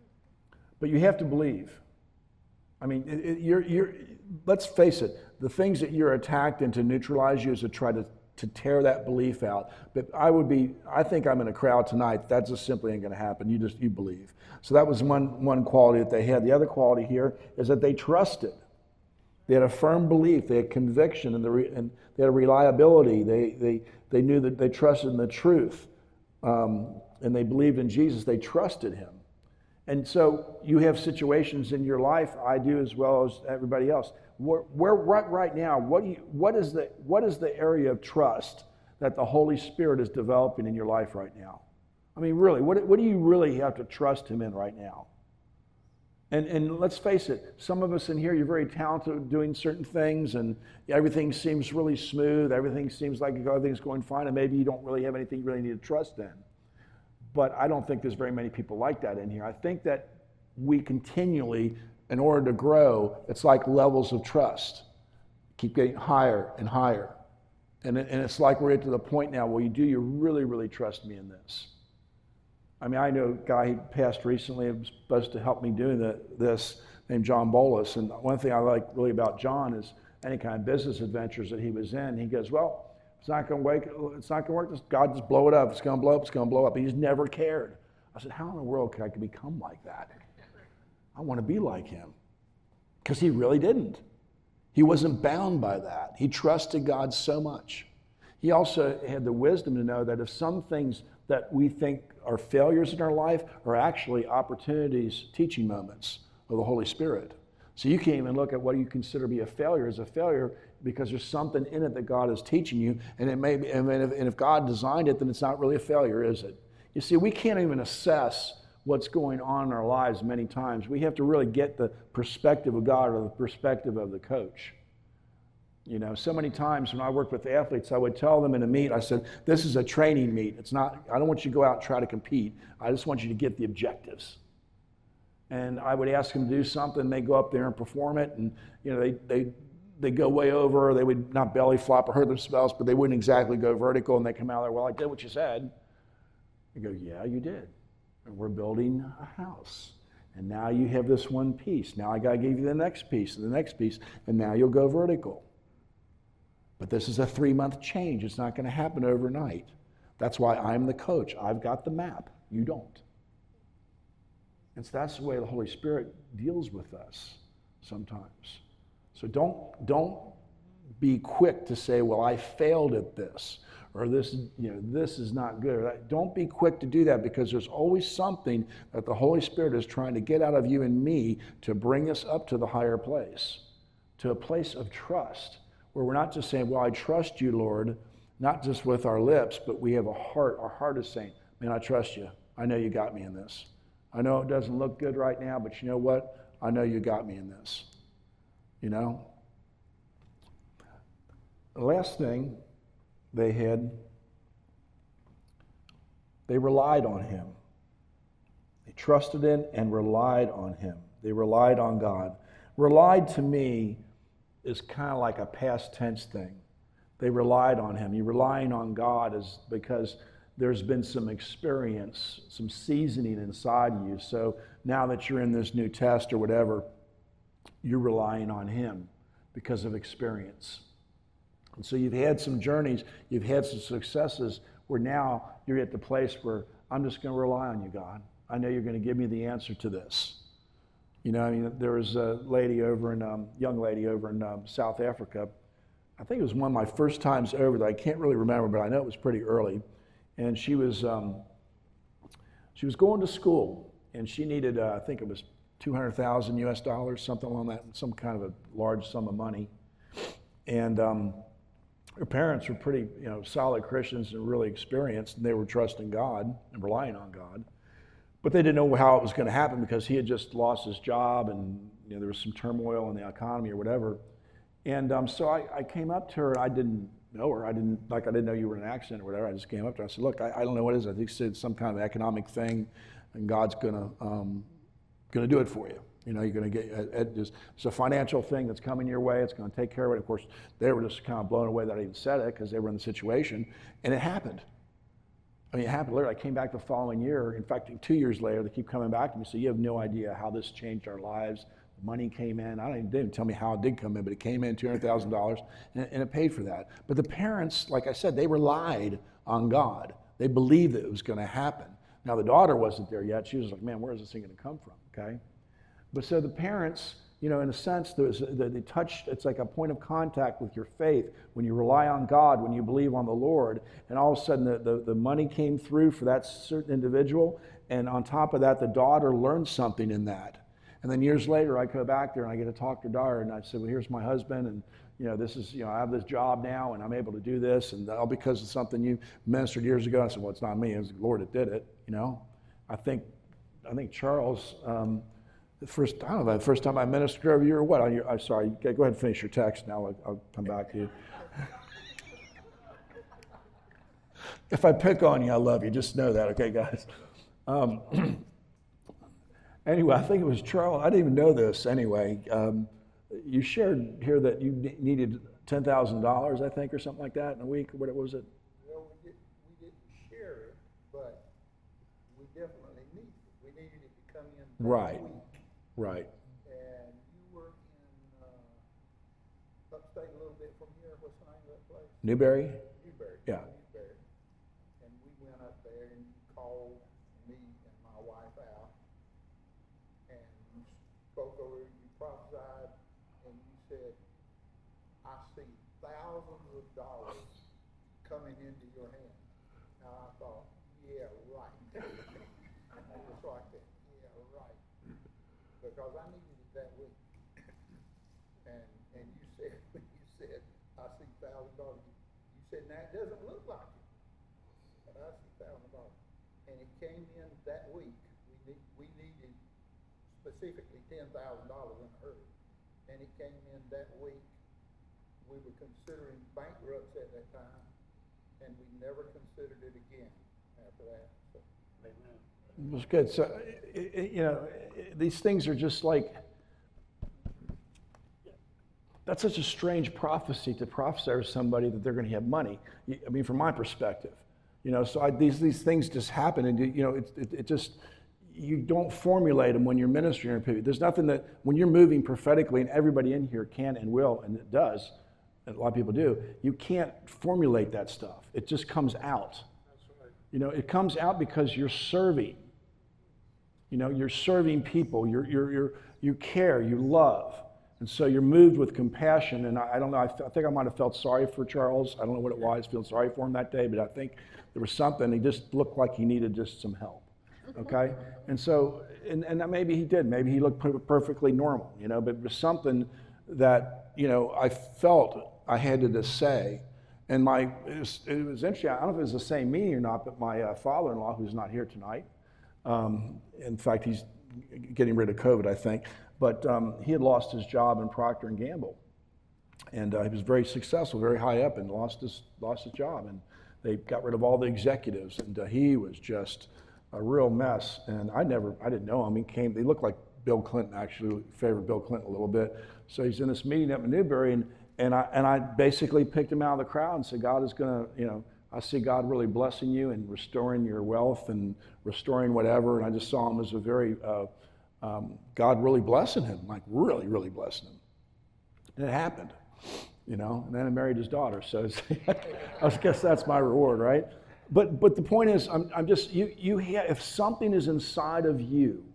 But you have to believe. I mean, it, it, you're, you're, let's face it, the things that you're attacked and to neutralize you is to try to, to tear that belief out. But I would be, I think I'm in a crowd tonight, that just simply ain't going to happen. You just, you believe. So that was one, one quality that they had. The other quality here is that they trusted. They had a firm belief, they had conviction, and, the re, and they had a reliability. They, they, they knew that they trusted in the truth, um, and they believed in Jesus. They trusted him. And so you have situations in your life, I do as well as everybody else, where, where right, right now, what, do you, what, is the, what is the area of trust that the Holy Spirit is developing in your life right now? I mean, really, what, what do you really have to trust him in right now? And, and let's face it, some of us in here, you're very talented at doing certain things, and everything seems really smooth, everything seems like everything's going fine, and maybe you don't really have anything you really need to trust in. But I don't think there's very many people like that in here. I think that we continually, in order to grow, it's like levels of trust. Keep getting higher and higher. And, it, and it's like we're to the point now where you do, you really, really trust me in this. I mean, I know a guy who passed recently, who was supposed to help me do the, this, named John Bolus. And one thing I like really about John is any kind of business adventures that he was in, he goes, well, it's not going to wake, it's not going to work. God just blow it up. It's going to blow up. It's going to blow up. He's never cared. I said, how in the world could I become like that? I want to be like him. Because he really didn't. He wasn't bound by that. He trusted God so much. He also had the wisdom to know that if some things that we think are failures in our life are actually opportunities, teaching moments of the Holy Spirit. So you can't even look at what you consider to be a failure as a failure because there's something in it that God is teaching you, and it may be, and if, and if God designed it, then it's not really a failure, is it? You see, we can't even assess what's going on in our lives many times. We have to really get the perspective of God or the perspective of the coach. You know, so many times when I worked with athletes, I would tell them in a meet, I said, this is a training meet. It's not, I don't want you to go out and try to compete. I just want you to get the objectives. And I would ask them to do something, they go up there and perform it, and you know, they they they go way over, they would not belly flop or hurt themselves, but they wouldn't exactly go vertical, and they come out there, well, I did what you said. I go, yeah, you did. and we're building a house. And now you have this one piece. Now I got to give you the next piece and the next piece, and now you'll go vertical. But this is a three-month change. It's not going to happen overnight. That's why I'm the coach. I've got the map. You don't. And so that's the way the Holy Spirit deals with us sometimes. So don't, don't be quick to say, well, I failed at this, or this, you know, this is not good. Don't be quick to do that, because there's always something that the Holy Spirit is trying to get out of you and me to bring us up to the higher place, to a place of trust, where we're not just saying, well, I trust you, Lord, not just with our lips, but we have a heart. Our heart is saying, man, I trust you. I know you got me in this. I know it doesn't look good right now, but you know what? I know you got me in this. You know? The last thing they had, they relied on him. They trusted in and relied on him. They relied on God. Relied, to me, is kind of like a past tense thing. They relied on him. You're relying on God is because there's been some experience, some seasoning inside you. So now that you're in this new test or whatever, you're relying on him because of experience. And so you've had some journeys, you've had some successes where now you're at the place where I'm just going to rely on you, God. I know you're going to give me the answer to this. You know, I mean, there was a lady over in, um, young lady over in um, South Africa. I think it was one of my first times over there. I can't really remember, but I know it was pretty early. And she was um, she was going to school, and she needed, uh, I think it was two hundred thousand U S dollars, something along that, some kind of a large sum of money. And um, her parents were pretty, you know, solid Christians and really experienced, and they were trusting God and relying on God. But they didn't know how it was going to happen because he had just lost his job, and you know, there was some turmoil in the economy or whatever. And um, so I, I came up to her. I didn't know her. I didn't, like I didn't know you were in an accident or whatever. I just came up to her. I said, look, I, I don't know what it is. I think it's some kind of economic thing, and God's going to um, going to do it for you. You know, you're going to get, it, it's, it's a financial thing that's coming your way. It's going to take care of it. Of course, they were just kind of blown away that I even said it because they were in the situation, and it happened. I mean, it happened literally. I came back the following year. In fact, two years later, they keep coming back to me. So you have no idea how this changed our lives. The money came in. I don't even, they didn't tell me how it did come in, but it came in two hundred thousand dollars, and, and it paid for that. But the parents, like I said, they relied on God. They believed that it was going to happen. Now, the daughter wasn't there yet. She was like, man, where is this thing going to come from? Okay. But so the parents, you know, in a sense, there's, they touched, it's like a point of contact with your faith when you rely on God, when you believe on the Lord, and all of a sudden the, the, the money came through for that certain individual, and on top of that, the daughter learned something in that. And then years later, I go back there and I get to talk to her daughter, and I said, well, here's my husband, and you know, this is, you know, I have this job now, and I'm able to do this, and all because of something you ministered years ago. I said, well, it's not me, it was the Lord that did it, you know. I think, I think Charles, um, the first, I don't know, the first time I ministered over you or what? I, I'm sorry, go ahead and finish your text now, I'll, I'll come back to you. If I pick on you, I love you, just know that, okay, guys? Um, anyway, I think it was Charles, I didn't even know this anyway. Um, you shared here that you needed ten thousand dollars, I think, or something like that in a week, or what was it? Well, we, did, we didn't share it, but we definitely needed it. We needed it to come in that Right. week. Right. And you were in uh, upstate a little bit from here. What's the name of that place? Newberry? Newberry. Yeah. Newberry. And we went up there and you called me and my wife out. And you spoke over, you prophesied, and you said, I see thousands of dollars coming into your hand. And I thought, yeah, right. Just like that. Yeah, right. Because I needed it that week. And and you said, when you said, I see thousand dollars, you said, now it doesn't look like it, but I see thousand dollars. And it came in that week. We need, we needed specifically ten thousand dollars in a hurry. And it came in that week. We were considering bankruptcy at that time, and we never considered it again after that. So, amen. It was good. So, you know, these things are just like, that's such a strange prophecy to prophesy to somebody that they're going to have money. I mean, from my perspective, you know, so I, these these things just happen, and you know, it, it, it just you don't formulate them when you're ministering. There's nothing that, when you're moving prophetically, and everybody in here can and will, and it does, and a lot of people do, you can't formulate that stuff. It just comes out. That's right. You know, it comes out because you're serving. You know, you're serving people. You're, you're, you're, you care, you love. And so you're moved with compassion. And I, I don't know, I, th- I think I might have felt sorry for Charles. I don't know what it was, feeling sorry for him that day, but I think there was something. He just looked like he needed just some help. Okay? And so, and, and maybe he did. Maybe he looked perfectly normal, you know, but it was something that, you know, I felt I had to just say. And my, it was, it was interesting. I don't know if it was the same meeting or not, but my uh, father-in-law, who's not here tonight, um, in fact, he's getting rid of COVID, I think, but um, he had lost his job in Procter and Gamble. And uh, he was very successful, very high up, and lost his, lost his job. And they got rid of all the executives, and uh, he was just a real mess. And I never, I didn't know him. He came, they looked like Bill Clinton, actually, favored Bill Clinton a little bit. So he's in this meeting up in Newberry, and, and, I, and I basically picked him out of the crowd and said, God is going to, you know, I see God really blessing you and restoring your wealth and restoring whatever. And I just saw him as a very, uh, um, God really blessing him, like really, really blessing him. And it happened, you know, and then I married his daughter. So it's, I guess that's my reward, right? But but the point is, I'm, I'm just, you, you have, if something is inside of you,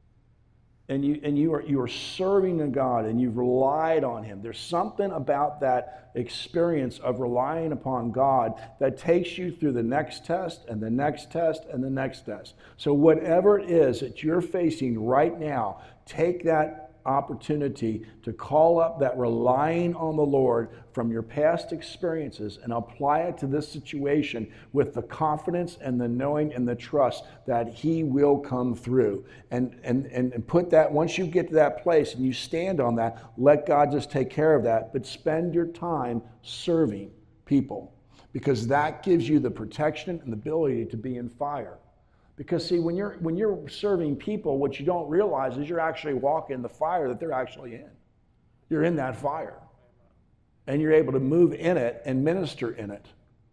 and you and you are you are serving a God and you've relied on him, there's something about that experience of relying upon God that takes you through the next test and the next test and the next test. So whatever it is that you're facing right now, take that opportunity to call up that relying on the Lord from your past experiences and apply it to this situation with the confidence and the knowing and the trust that he will come through. And, and, and, and put that, once you get to that place and you stand on that, let God just take care of that. But spend your time serving people, because that gives you the protection and the ability to be in fire. Because see, when you're when you're serving people, what you don't realize is you're actually walking the fire that they're actually in. You're in that fire. And you're able to move in it and minister in it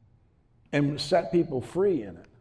and set people free in it.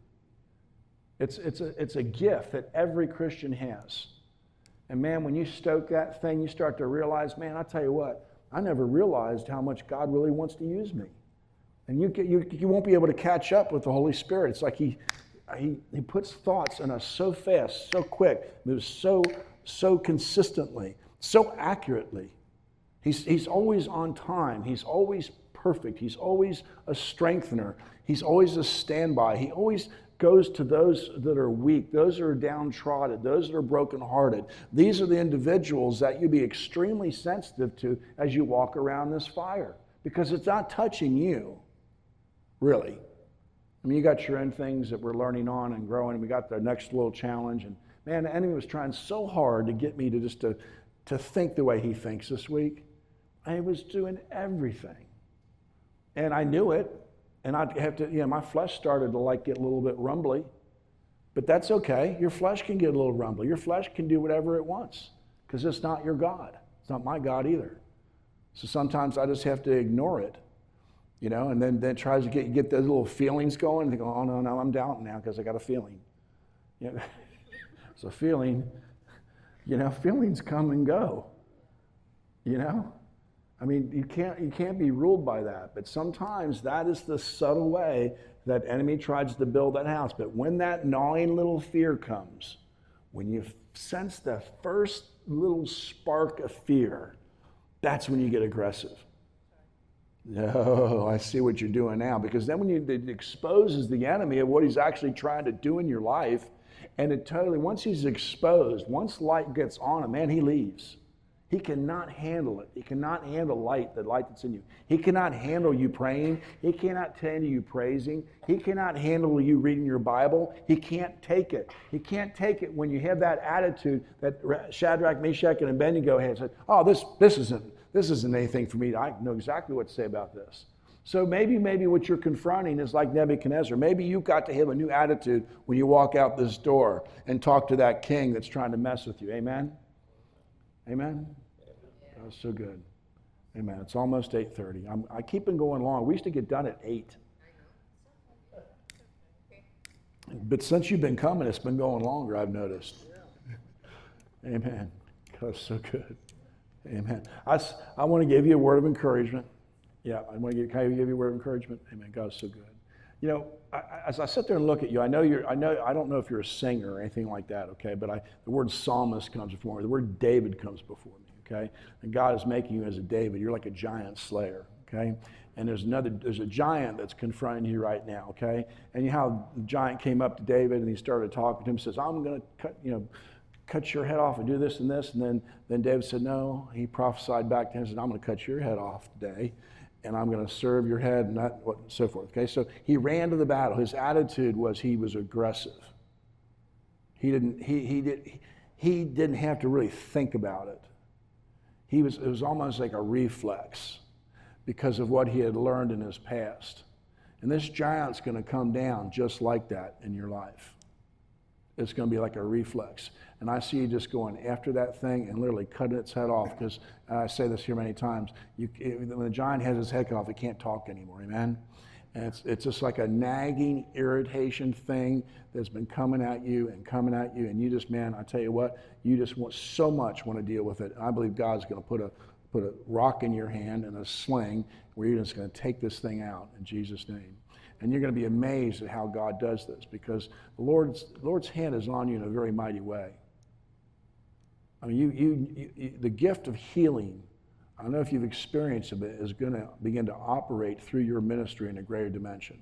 It's it's a it's a gift that every Christian has. And man, when you stoke that thing, you start to realize, man, I tell you what, I never realized how much God really wants to use me. And you you you won't be able to catch up with the Holy Spirit. It's like he He, he puts thoughts in us so fast, so quick, moves so so consistently, so accurately. He's, he's always on time. He's always perfect. He's always a strengthener. He's always a standby. He always goes to those that are weak, those that are downtrodden, those that are brokenhearted. These are the individuals that you be extremely sensitive to as you walk around this fire, because it's not touching you, really. I mean, you got your own things that we're learning on and growing. We got the next little challenge. And man, the enemy was trying so hard to get me to just to, to think the way he thinks this week. I was doing everything. And I knew it. And I'd have to, you know, my flesh started to like get a little bit rumbly. But that's okay. Your flesh can get a little rumbly. Your flesh can do whatever it wants, because it's not your God. It's not my God either. So sometimes I just have to ignore it. You know, and then, then it tries to get get those little feelings going. And they go, oh, no, no, I'm doubting now because I got a feeling. You know, it's a feeling. You know, feelings come and go. You know? I mean, you can't you can't be ruled by that. But sometimes that is the subtle way that enemy tries to build that house. But when that gnawing little fear comes, when you sense the first little spark of fear, that's when you get aggressive. No, I see what you're doing now. Because then when you, it exposes the enemy of what he's actually trying to do in your life, and it totally, once he's exposed, once light gets on him, man, he leaves. He cannot handle it. He cannot handle light, the light that's in you. He cannot handle you praying. He cannot handle you praising. He cannot handle you reading your Bible. He can't take it. He can't take it when you have that attitude that Shadrach, Meshach, and Abednego had. Said, oh, this, this isn't, This isn't anything for me. I know exactly what to say about this. So maybe, maybe what you're confronting is like Nebuchadnezzar. Maybe you've got to have a new attitude when you walk out this door and talk to that king that's trying to mess with you. Amen? Amen? That was so good. Amen. It's almost eight thirty. I'm, I keep on going long. We used to get done at eight. But since you've been coming, it's been going longer, I've noticed. Yeah. Amen. God's so good. Amen. I, I want to give you a word of encouragement. Yeah, I want to give, can I give you a word of encouragement? Amen. God's so good. You know, I, as I sit there and look at you, I know you're, I know, I don't know if you're a singer or anything like that, okay? But I, the word psalmist comes before me. The word David comes before me, okay? And God is making you as a David. You're like a giant slayer, okay? And there's another, there's a giant that's confronting you right now, okay? And you know how the giant came up to David and he started talking to him, says, I'm going to cut, you know, cut your head off and do this and this. And then, then David said, no. He prophesied back to him and said, I'm going to cut your head off today, and I'm going to serve your head, and that, what, so forth. Okay, so he ran to the battle. His attitude was he was aggressive. He didn't, he, he, did, he didn't have to really think about it. He was, it was almost like a reflex because of what he had learned in his past. And this giant's going to come down just like that in your life. It's going to be like a reflex. And I see you just going after that thing and literally cutting its head off, because I say this here many times, you, when the giant has his head cut off, it can't talk anymore, amen? And it's, it's just like a nagging irritation thing that's been coming at you and coming at you, and you just, man, I tell you what, you just want so much want to deal with it. And I believe God's going to put a, put a rock in your hand and a sling where you're just going to take this thing out in Jesus' name. And you're going to be amazed at how God does this, because the Lord's, the Lord's hand is on you in a very mighty way. I mean, you, you, you, the gift of healing, I don't know if you've experienced it, but is going to begin to operate through your ministry in a greater dimension.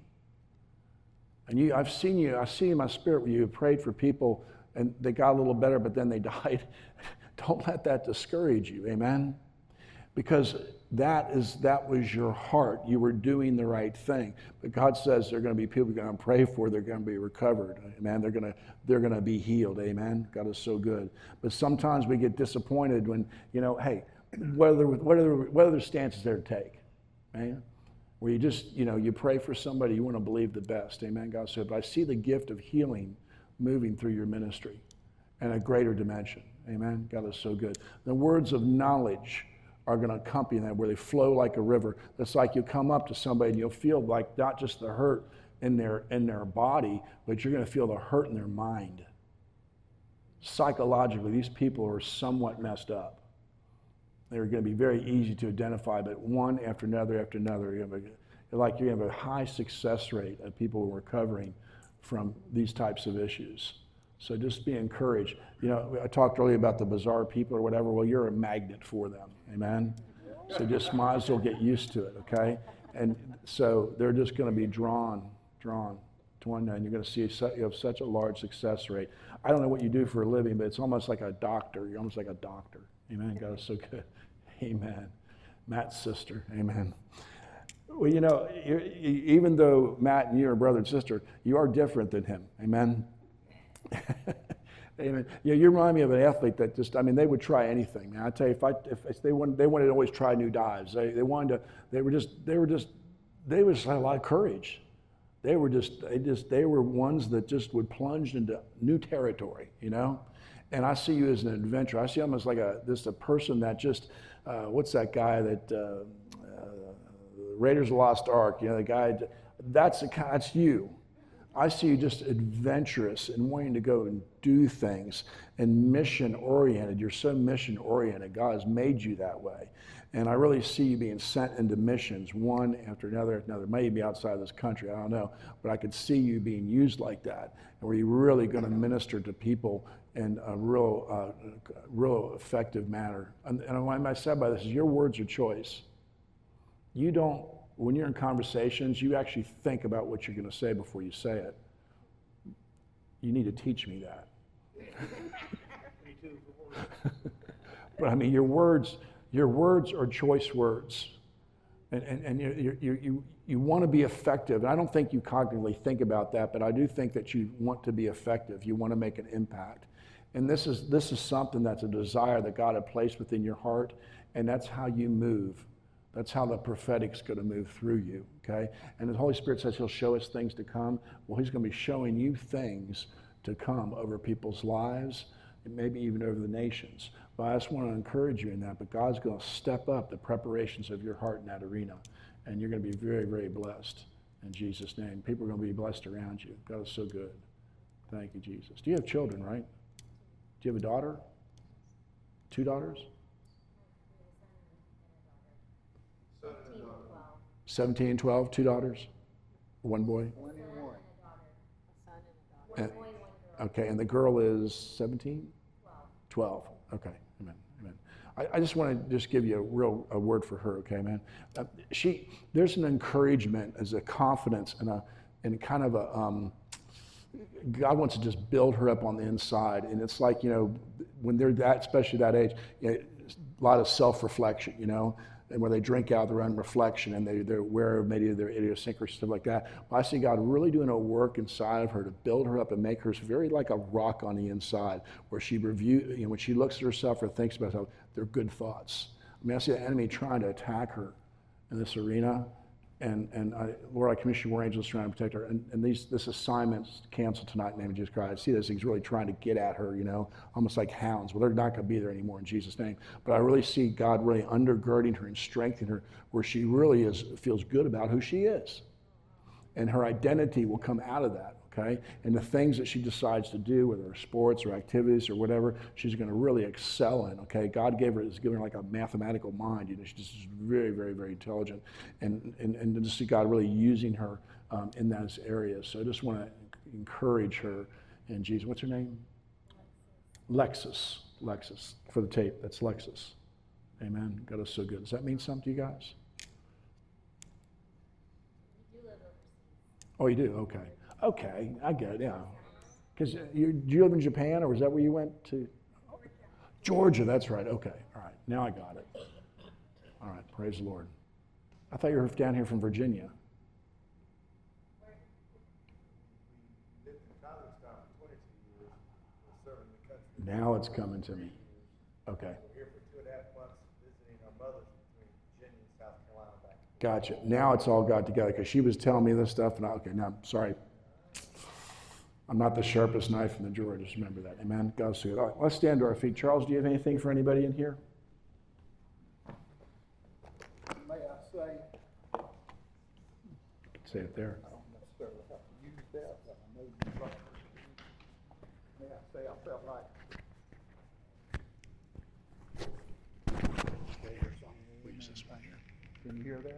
And you, I've seen you, I see in my spirit where you have prayed for people and they got a little better, but then they died. Don't let that discourage you, amen? Because that is that was your heart. You were doing the right thing. But God says there are going to be people you're going to pray for. They're going to be recovered. Amen. They're going to they're going to be healed. Amen. God is so good. But sometimes we get disappointed when, you know, hey, what other what other what other stance is there to take? Amen. Where you just, you know, you pray for somebody, you want to believe the best. Amen. God said, but I see the gift of healing moving through your ministry in a greater dimension. Amen. God is so good. The words of knowledge are going to accompany that, where they flow like a river. It's like you come up to somebody and you'll feel like not just the hurt in their in their body, but you're going to feel the hurt in their mind. Psychologically, these people are somewhat messed up. They're going to be very easy to identify, but one after another after another, you're going to be, like you're going to have a high success rate of people recovering from these types of issues. So just be encouraged. You know, I talked earlier about the bizarre people or whatever. Well, you're a magnet for them. Amen? So just might as well get used to it, okay? And so they're just going to be drawn, drawn to one, and you're going to see you have such a large success rate. I don't know what you do for a living, but it's almost like a doctor. You're almost like a doctor. Amen? God is so good. Amen. Matt's sister. Amen. Well, you know, even though Matt and you are brother and sister, you are different than him. Amen? Amen. You know, you remind me of an athlete that just, I mean, they would try anything. Now, I tell you, if I, if, if they wanted, they wanted to always try new dives. They, they wanted to, they were just, they were just, they just had a lot of courage. They were just, they just, they were ones that just would plunge into new territory, you know? And I see you as an adventurer. I see you almost like a, just a person that just, uh, what's that guy that, uh, uh, Raiders of the Lost Ark, you know, the guy, that's, the, that's you. I see you just adventurous and wanting to go and do things and mission-oriented. You're so mission-oriented. God has made you that way. And I really see you being sent into missions, one after another after another. Maybe outside this country, I don't know. But I could see you being used like that, and where you're really going to minister to people in a real, uh, real effective manner. And, and what I said by this is your words are choice. You don't, when you're in conversations, you actually think about what you're going to say before you say it. You need to teach me that. But I mean, your words, your words are choice words. And, and, and you, you, you, you want to be effective. And I don't think you cognitively think about that, but I do think that you want to be effective. You want to make an impact. And this is, this is something that's a desire that God had placed within your heart, and that's how you move. That's how the prophetic's going to move through you, okay? And the Holy Spirit says he'll show us things to come. Well, he's going to be showing you things to come over people's lives and maybe even over the nations. But I just want to encourage you in that. But God's going to step up the preparations of your heart in that arena. And you're going to be very, very blessed in Jesus' name. People are going to be blessed around you. God is so good. Thank you, Jesus. Do you have children, right? Do you have a daughter? Two daughters? seventeen and twelve, two daughters? One boy? Twenty-one. And, okay, and the girl is seventeen? twelve. Okay, amen, amen. I, I just want to just give you a real a word for her, okay, man? Uh, she, there's an encouragement, as a confidence and a, and kind of a, um, God wants to just build her up on the inside. And it's like, you know, when they're that, especially that age, you know, a lot of self-reflection, you know, and where they drink out their own reflection and they, they're aware of maybe their idiosyncrasy, stuff like that. But I see God really doing a work inside of her to build her up and make her very like a rock on the inside, where she review, you know, when she looks at herself or thinks about herself, they're good thoughts. I mean, I see the enemy trying to attack her in this arena. And, and I, Lord, I commission more angels trying to protect her. And, and these, this assignment's canceled tonight in the name of Jesus Christ. I see those things really trying to get at her, you know, almost like hounds. Well, they're not going to be there anymore in Jesus' name. But I really see God really undergirding her and strengthening her, where she really is feels good about who she is. And her identity will come out of that, okay? And the things that she decides to do, whether it's sports or activities or whatever, she's going to really excel in, okay? God gave her, has given her like a mathematical mind, you know, she's just very, very, very intelligent. And, and, and to see God really using her um, in those areas. So I just want to encourage her in Jesus. What's her name? Lexus. Lexus. For the tape, that's Lexus. Amen. God is so good. Does that mean something to you guys? Oh, you do? Okay. Okay, I get it, yeah. Because you, do you live in Japan, or was that where you went to? Georgia, that's right. Okay, all right. Now I got it. All right, praise the Lord. I thought you were down here from Virginia. Now it's coming to me. Okay. Gotcha. Now it's all got together, because she was telling me this stuff, and I, okay, now, sorry. I'm not the sharpest knife in the drawer, just remember that. Amen? God's good. All right, let's stand to our feet. Charles, do you have anything for anybody in here? May I say? Say it there. I don't necessarily have to use that, but I know you probably. May I say I felt like. Can you hear that?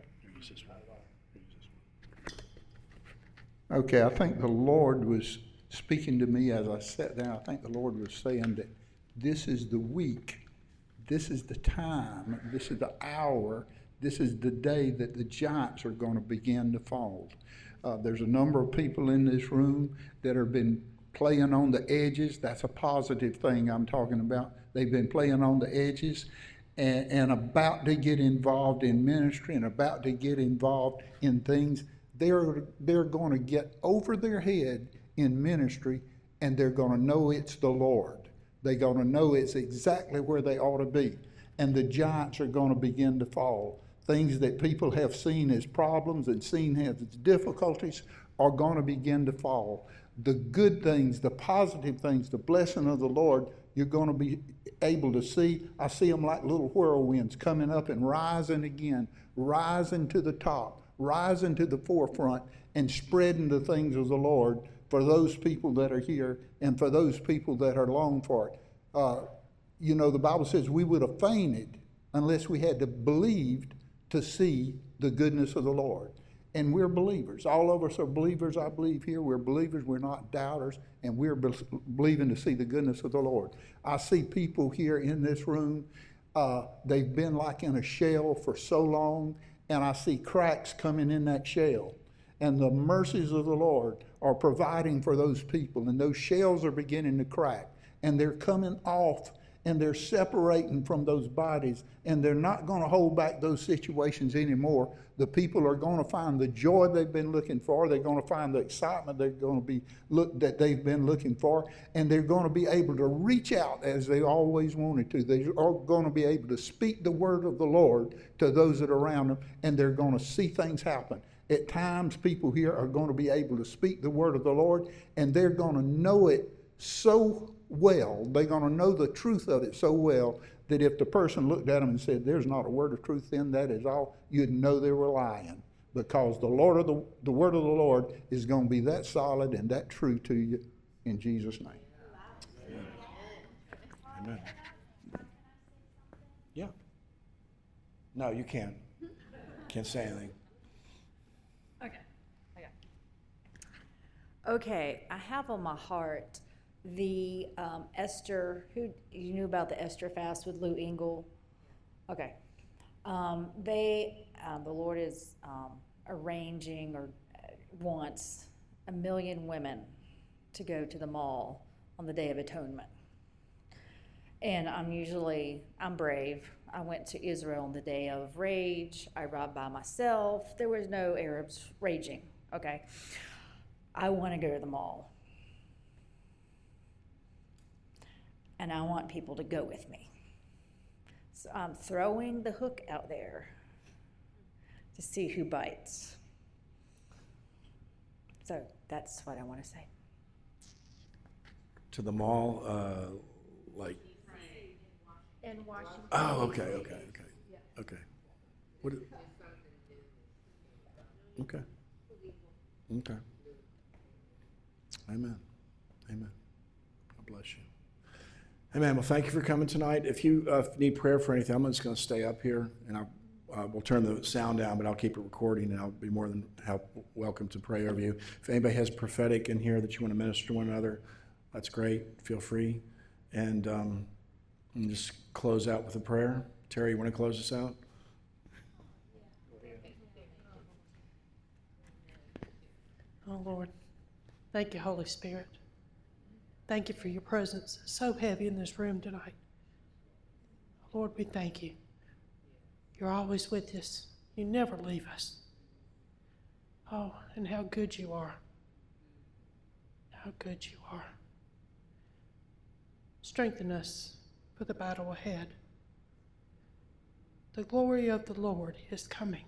Okay, I think the Lord was speaking to me as I sat down. I think the Lord was saying that this is the week, this is the time, this is the hour, this is the day that the giants are going to begin to fall. Uh, there's a number of people in this room that have been playing on the edges. That's a positive thing I'm talking about. They've been playing on the edges. And, and about to get involved in ministry and about to get involved in things, they're, they're going to get over their head in ministry, and they're going to know it's the Lord. They're going to know it's exactly where they ought to be. And the giants are going to begin to fall. Things that people have seen as problems and seen as difficulties are going to begin to fall. The good things, the positive things, the blessing of the Lord, you're going to be able to see. I see them like little whirlwinds coming up and rising again, rising to the top, rising to the forefront, and spreading the things of the Lord for those people that are here and for those people that are longing for it. Uh, you know, the Bible says we would have fainted unless we had to believe to see the goodness of the Lord. And we're believers. All of us are believers, I believe, here. We're believers. We're not doubters. And we're be- believing to see the goodness of the Lord. I see people here in this room. Uh, they've been like in a shell for so long. And I see cracks coming in that shell. And the mercies of the Lord are providing for those people. And those shells are beginning to crack. And they're coming off. And they're separating from those bodies. And they're not going to hold back those situations anymore. The people are going to find the joy they've been looking for. They're going to find the excitement they're going to be look that they've been looking for, and they're going to be able to reach out as they always wanted to. They are going to be able to speak the word of the Lord to those that are around them, and they're going to see things happen. At times, people here are going to be able to speak the word of the Lord, and they're going to know it so well. They're going to know the truth of it so well that if the person looked at them and said, there's not a word of truth in that is all, you'd know they were lying, because the Lord of the, the word of the Lord is going to be that solid and that true to you In Jesus' name. Amen. Yeah. No, you can't. Can't say anything. Okay. Okay. Okay, I have on my heart the um, Esther, who, you knew about the Esther fast with Lou Engle? Okay. Um, they, um, the Lord is um, arranging or wants a million women to go to the mall on the Day of Atonement. And I'm usually, I'm brave. I went to Israel on the Day of Rage. I arrived by myself. There was no Arabs raging, okay? I want to go to the mall. And I want people to go with me. So I'm throwing the hook out there to see who bites. So that's what I want to say. To the mall, uh, like. In Washington. Oh, okay, okay, okay, okay. What? Okay. Okay. Amen. Amen. God bless you. Amen. Well, thank you for coming tonight. If you uh, need prayer for anything, I'm just going to stay up here, and I'll, uh, we'll turn the sound down, but I'll keep it recording, and I'll be more than help, welcome to pray over you. If anybody has prophetic in here that you want to minister to one another, that's great. Feel free. And, um, and just close out with a prayer. Terry, you want to close us out? Oh, Lord, thank you, Holy Spirit. Thank you for your presence. It's so heavy in this room tonight. Lord, we thank you. You're always with us. You never leave us. Oh, and how good you are. How good you are. Strengthen us for the battle ahead. The glory of the Lord is coming.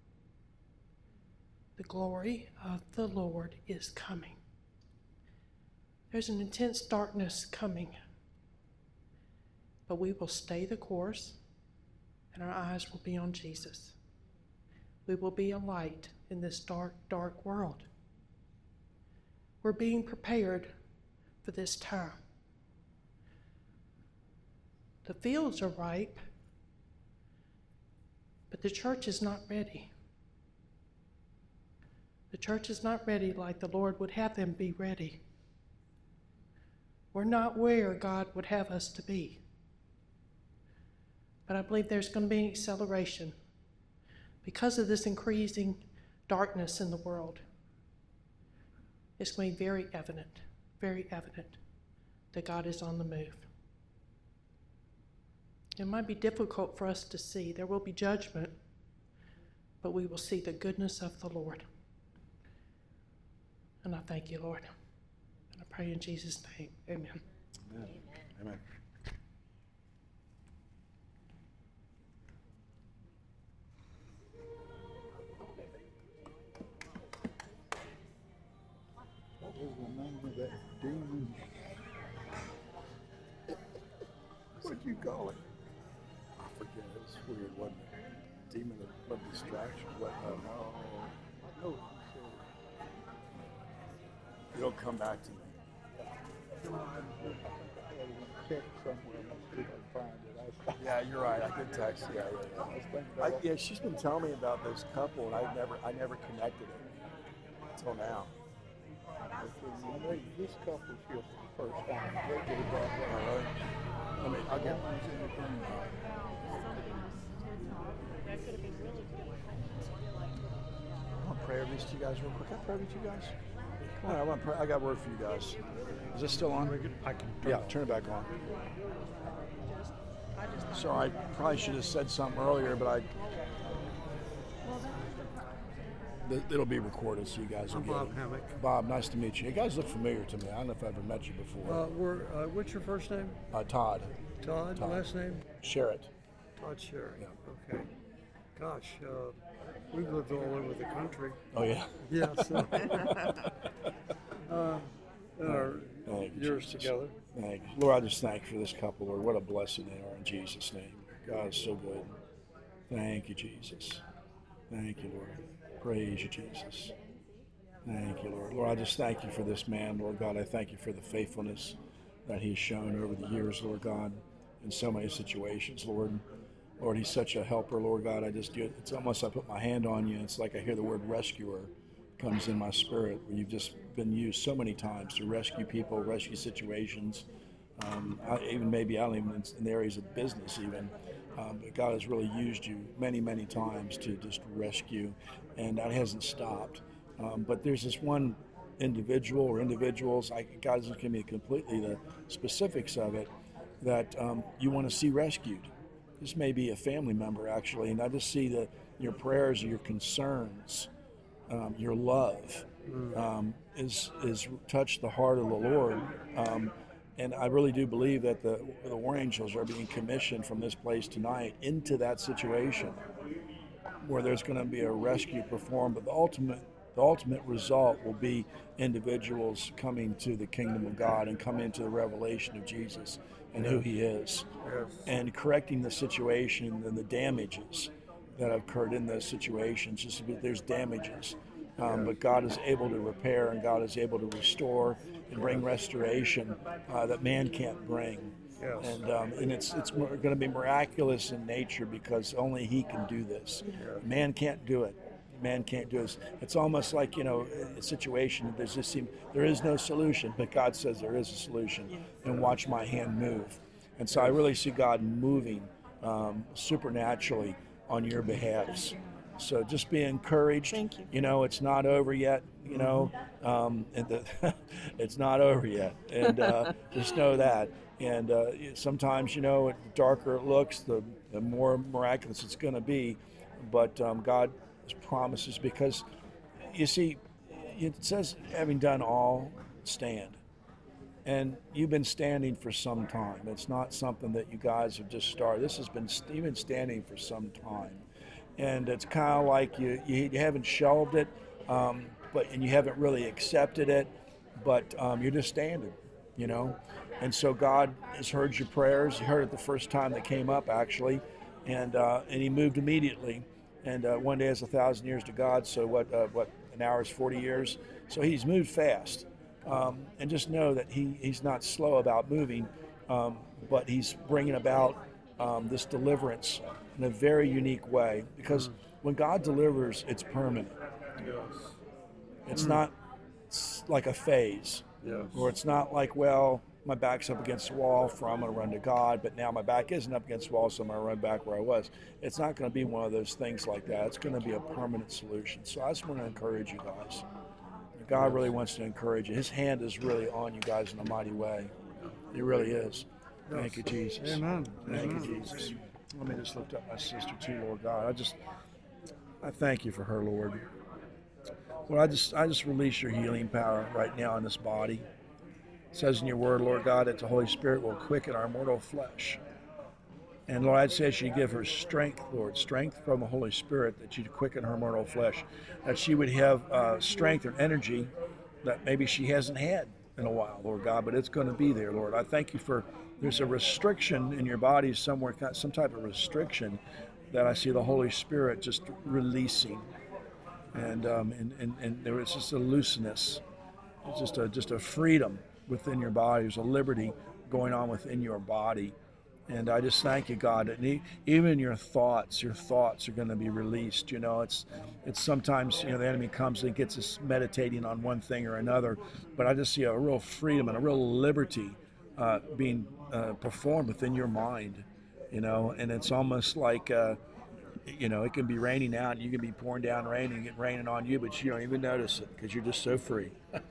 The glory of the Lord is coming. There's an intense darkness coming, but we will stay the course, and our eyes will be on Jesus. We will be a light in this dark, dark world. We're being prepared for this time. The fields are ripe, but the church is not ready. The church is not ready like the Lord would have them be ready. We're not where God would have us to be. But I believe there's going to be an acceleration because of this increasing darkness in the world. It's going to be very evident, very evident that God is on the move. It might be difficult for us to see. There will be judgment, but we will see the goodness of the Lord. And I thank you, Lord. And I pray in Jesus' name. Amen. Amen. Amen. What was the name of that demon? What'd you call it? I forget. It was weird, wasn't it? Demon of, of distraction. What? Uh, I know what you said. it'll come back to me. I think I had it in a text somewhere. I'm gonna see if I can find it. I was, Yeah, you're right. I did text. Yeah, yeah, I was thinking yeah. I, about yeah, she's been telling me about this couple, and I never, I never connected it until now. I said, you know, this couple's here for the first time. They did it that way. Oh, really? Let me. I'll get. One's in the green. I want to pray over these two guys real quick. Can I pray over you guys? Come on, I want to pray. I got a word for you guys. Is this still on? I can. Yeah, turn it back on. So I probably should have said something earlier, but I. Th- It'll be recorded, so you guys will I'm get Bob it. Hammock. Bob, nice to meet you. You guys look familiar to me. I don't know if I've ever met you before. Uh, we're, uh, what's your first name? Uh, Todd. Todd. Todd. Last name? Sherritt. Todd Sherry. Yeah. Okay. Gosh, uh, we've lived all over the country. Oh, yeah. Yeah. So, uh, our Thank you, years Jesus. together. Thank you. Lord, I just thank you for this couple, Lord. What a blessing they are in Jesus' name. God is so good. Thank you, Jesus. Thank you, Lord. Praise you, Jesus. Thank you, Lord. Lord, I just thank you for this man, Lord God. I thank you for the faithfulness that he's shown over the years, Lord God, in so many situations, Lord. Lord, he's such a helper, Lord God. I just do it. It's almost I put my hand on you. It's like I hear the word rescuer comes in my spirit. Where you've just been used so many times to rescue people, rescue situations. Um, I, even maybe I don't even in, in the areas of business even. Um, but God has really used you many, many times to just rescue, and that hasn't stopped. Um, but there's this one individual or individuals, I, God doesn't give me completely the specifics of it, that um, you want to see rescued. This may be a family member actually, and I just see that your prayers, your concerns, um, your love um, is is touched the heart of the Lord. Um, and I really do believe that the, the war angels are being commissioned from this place tonight into that situation where there's going to be a rescue performed, but the ultimate the ultimate result will be individuals coming to the kingdom of God and coming into the revelation of Jesus and who he is, Yes. and correcting the situation and the damages that have occurred in those situations. Just be, there's damages, um, but God is able to repair, and God is able to restore and bring restoration uh, that man can't bring. Yes. And um, and it's it's going to be miraculous in nature because only he can do this. Man can't do it. Man can't do this. It's almost like, you know, a situation. There's just seem there is no solution, but God says there is a solution, and watch my hand move. And so I really see God moving um, supernaturally on your behalves. So just be encouraged. Thank you. You know, it's not over yet. You know, um, and the, it's not over yet. And uh, just know that. And uh, sometimes, you know, the darker it looks, the, the more miraculous it's going to be. But um, God promises, because you see, it says, having done all, stand. And you've been standing for some time. It's not something that you guys have just started. This has been, you've been standing for some time. And it's kind of like you, you, you haven't shelved it, um, but and you haven't really accepted it, but um, you're just standing, you know. And so God has heard your prayers. He heard it the first time that came up, actually, and uh, and He moved immediately. And uh, one day is a thousand years to God. So what? Uh, what? An hour is forty years. So He's moved fast. Um, and just know that he, He's not slow about moving, um, but He's bringing about um, this deliverance in a very unique way. Because when God delivers, it's permanent. Yes. It's not s- like a phase, Yes. or it's not like, well, my back's up against the wall, for I'm going to run to God, but now my back isn't up against the wall, so I'm going to run back where I was. It's not going to be one of those things like that. It's going to be a permanent solution. So I just want to encourage you guys. God really wants to encourage you. His hand is really on you guys in a mighty way. He really is. Thank you, Jesus. Amen. Thank Amen. you, Jesus. Let me just lift up my sister too, Lord God. I just, I thank you for her, Lord. Lord, I just, I just release your healing power right now in this body. It says in your word, Lord God, that the Holy Spirit will quicken our mortal flesh. And Lord, I'd say you give her strength, Lord, strength from the Holy Spirit, that you'd quicken her mortal flesh, that she would have uh, strength and energy that maybe she hasn't had in a while, Lord God, but it's going to be there, Lord. I thank you for, there's a restriction in your body somewhere, some type of restriction that I see the Holy Spirit just releasing. And um, and, and, and there is just a looseness, it's just a, just a freedom within your body. There's a liberty going on within your body. And I just thank you, God, that even your thoughts, your thoughts are going to be released. You know, it's it's sometimes, you know, the enemy comes and gets us meditating on one thing or another. But I just see a real freedom and a real liberty uh, being uh, performed within your mind, you know. And it's almost like, uh, you know, it can be raining out and you can be pouring down rain and get raining on you, but you don't even notice it because you're just so free.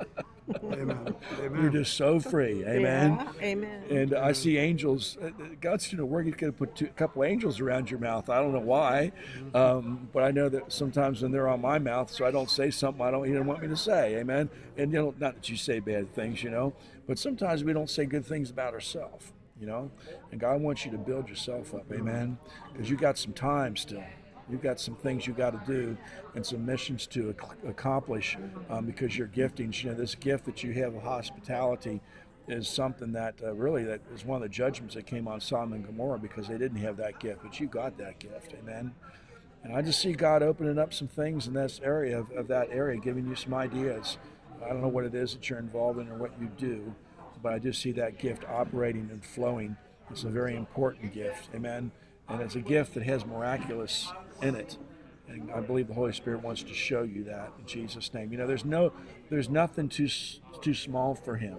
Amen. You're Amen. just so free. Amen. Yeah, amen. And I see angels. uh, God's doing a work. He's going to put two, a couple angels around your mouth. I don't know why, um, but I know that sometimes when they're on my mouth, so I don't say something I don't. He didn't want me to say. Amen. And you know, not that you say bad things, you know, but sometimes we don't say good things about ourselves, you know. And God wants you to build yourself up. Amen. Because you got some time still. You've got some things you got to do and some missions to ac- accomplish um, because your giftings, you know, this gift that you have of hospitality is something that uh, really that is one of the judgments that came on Sodom and Gomorrah because they didn't have that gift, but you got that gift, amen. And I just see God opening up some things in this area of, of that area, giving you some ideas. I don't know what it is that you're involved in or what you do, but I just see that gift operating and flowing. It's a very important gift, amen. And it's a gift that has miraculous in it. And I believe the Holy Spirit wants to show you that in Jesus' name. You know, there's no, there's nothing too too small for Him.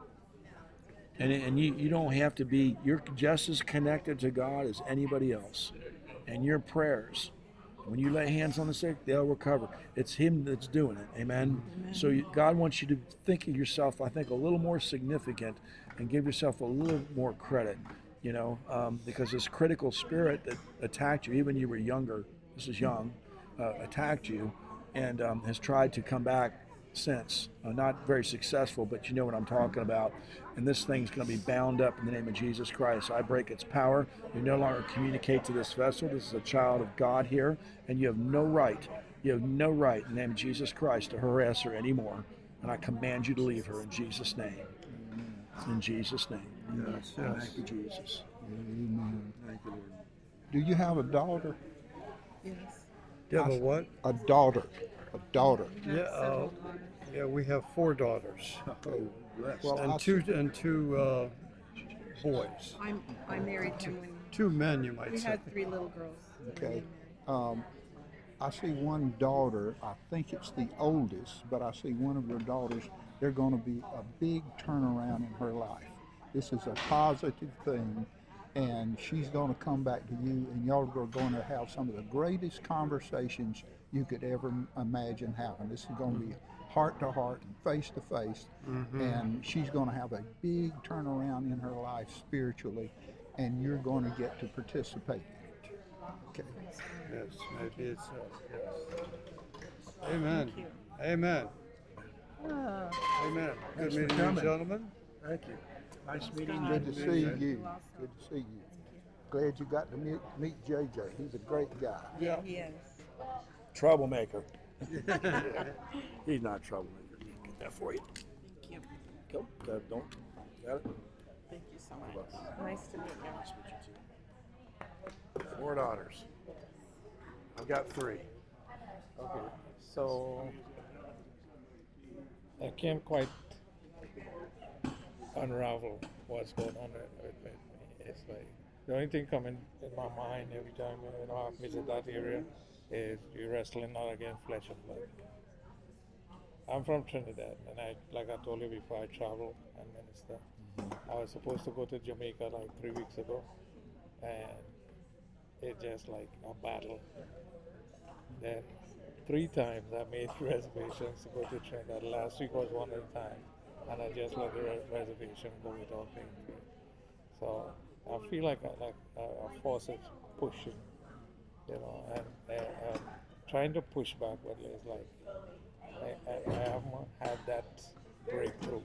And and you, you don't have to be. You're just as connected to God as anybody else. And your prayers, when you lay hands on the sick, they'll recover. It's Him that's doing it. Amen. Amen. So you, God wants you to think of yourself, I think, a little more significant, and give yourself a little more credit. You know, um, because this critical spirit that attacked you, even you were younger. This is young, uh, attacked you, and um, has tried to come back since. Uh, not very successful, but you know what I'm talking about. And this thing's going to be bound up in the name of Jesus Christ. I break its power. You no longer communicate to this vessel. This is a child of God here, and you have no right, you have no right in the name of Jesus Christ to harass her anymore. And I command you to leave her in Jesus' name. In Jesus' name. Yes, yes. Thank you, Jesus. Amen. Thank you, Lord. Do you have a daughter? Yes. You have a what? A daughter. A daughter. Yeah, uh, yeah, we have four daughters Oh, bless. Well, and I two and two uh, boys. I'm, I married him when Two men, you might we say. had three little girls. Okay. Um, I see one daughter, I think it's the oldest, but I see one of your daughters, they're going to be a big turnaround in her life. This is a positive thing, and she's going to come back to you, and y'all are going to have some of the greatest conversations you could ever imagine having. This is going to be heart to heart and face to face, and she's going to have a big turnaround in her life spiritually, and you're going to get to participate in it. Okay. Yes, maybe it's uh, yes. Amen. Amen. Amen. Thanks Good for meeting you, coming. gentlemen. Thank you. Nice meeting you. Good to see you. Good to see you. Glad you got to meet, meet J J. He's a great guy. Yeah, he is. Troublemaker. He's not a troublemaker. Get that for you. Thank you. Go. Go. Don't. Got it? Thank you so much. Nice to meet you. Nice to meet you too. Four daughters. I've got three. Okay, so I can't quite unravel what's going on with with me. It's like the only thing coming in my mind every time you know I visit that area is you're wrestling not against flesh and blood. I'm from Trinidad, and I, like I told you before, I travel and minister. I was supposed to go to Jamaica like three weeks ago, and it's just like a battle. Then three times I made reservations to go to Trinidad. Last week was one of the times, and I just let the re- reservation go without paying for it. So I feel like a, like a, a force is pushing, you know, and uh, uh, trying to push back, but it's like I, I, I haven't had that breakthrough.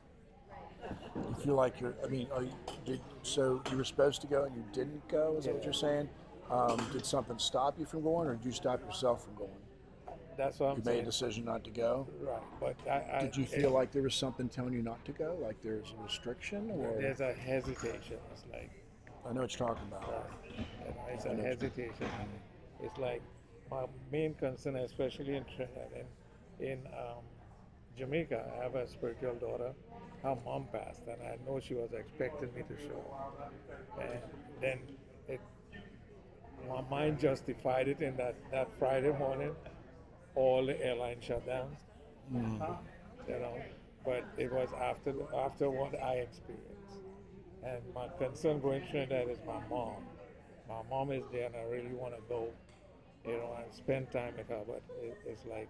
You feel like you're, I mean, are you, did, so you were supposed to go and you didn't go? Is that what you're saying? Um, did something stop you from going, or did you stop yourself from going? That's what I'm You saying. made a decision not to go? Right, but I, I, Did you feel like there was something telling you not to go? Like there's a restriction? Or there's a hesitation? It's like I know what you're talking about. right, you know, it's a hesitation. It's like my main concern, especially in Trinidad, in, in um, Jamaica, I have a spiritual daughter. Her mom passed, and I know she was expecting me to show up. And then it, my mind justified it in that, that Friday morning, all the airlines shut down. Mm. You know, but it was after after what I experienced. And my concern going to Trinidad is my mom. My mom is there, and I really want to go, you know, and spend time with her. But it, it's like,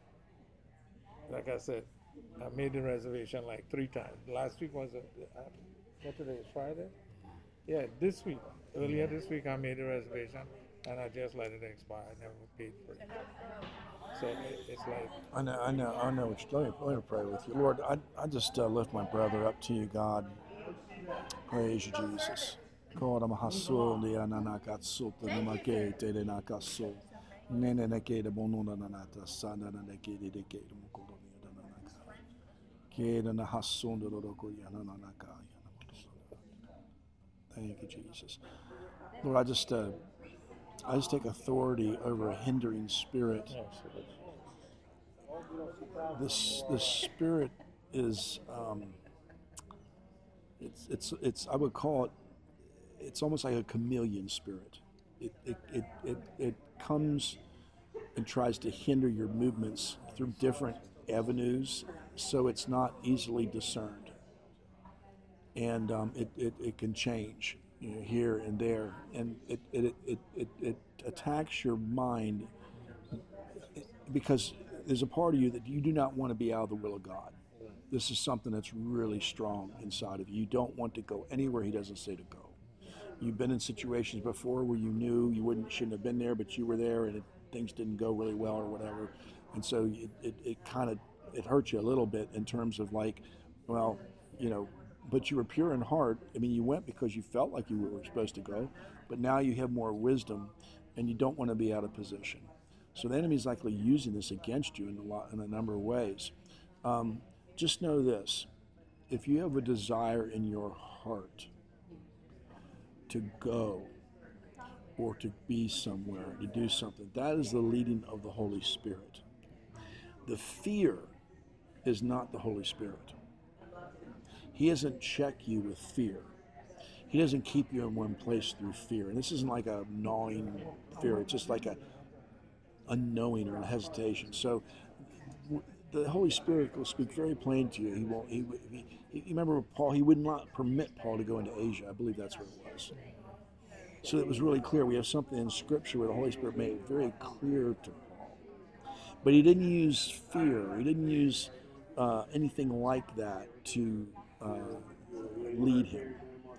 like I said, I made the reservation like three times. Last week was, a, what today is Friday? Yeah, this week, earlier this week I made a reservation and I just let it expire. I never paid for it. So it, it's like, I know, I know, I know what you, let me, let me pray with you. Lord, I, I just uh, lift my brother up to you, God. Praise you, Jesus. God, I'm a hasul, the ananakatsu, the namake, the nakasu. Nene neke de bonuna nanata, sana neke de deke de mukolonia nanaka. Keda na hasun de roko yananaka. Thank you, Jesus. Lord, I just, uh, I just take authority over a hindering spirit. Yes, yes. This this spirit is um, it's it's it's I would call it it's almost like a chameleon spirit. It it it it, it comes and tries to hinder your movements through different avenues, so it's not easily discerned, and um, it, it it can change, you know, here and there, and it it it it, it attacks your mind because there's a part of you that you do not want to be out of the will of God. This is something that's really strong inside of you. You don't want to go anywhere He doesn't say to go. You've been in situations before where you knew you wouldn't shouldn't have been there, but you were there, and it, things didn't go really well or whatever, and so it it, it kind of it hurt you a little bit in terms of like, well, you know, but you were pure in heart. I mean, you went because you felt like you were supposed to go, but now you have more wisdom, and you don't want to be out of position. So the enemy's likely using this against you in a lot, in a number of ways. Um, just know this: if you have a desire in your heart to go or to be somewhere, to do something, that is the leading of the Holy Spirit. The fear is not the Holy Spirit. He doesn't check you with fear. He doesn't keep you in one place through fear. And this isn't like a gnawing fear. It's just like a unknowing or a hesitation. So the Holy Spirit will speak very plain to you. He won't. He, he, he remember Paul. He would not permit Paul to go into Asia. I believe that's where it was. So it was really clear. We have something in Scripture where the Holy Spirit made it very clear to Paul. But he didn't use fear. He didn't use uh, anything like that to uh, lead him.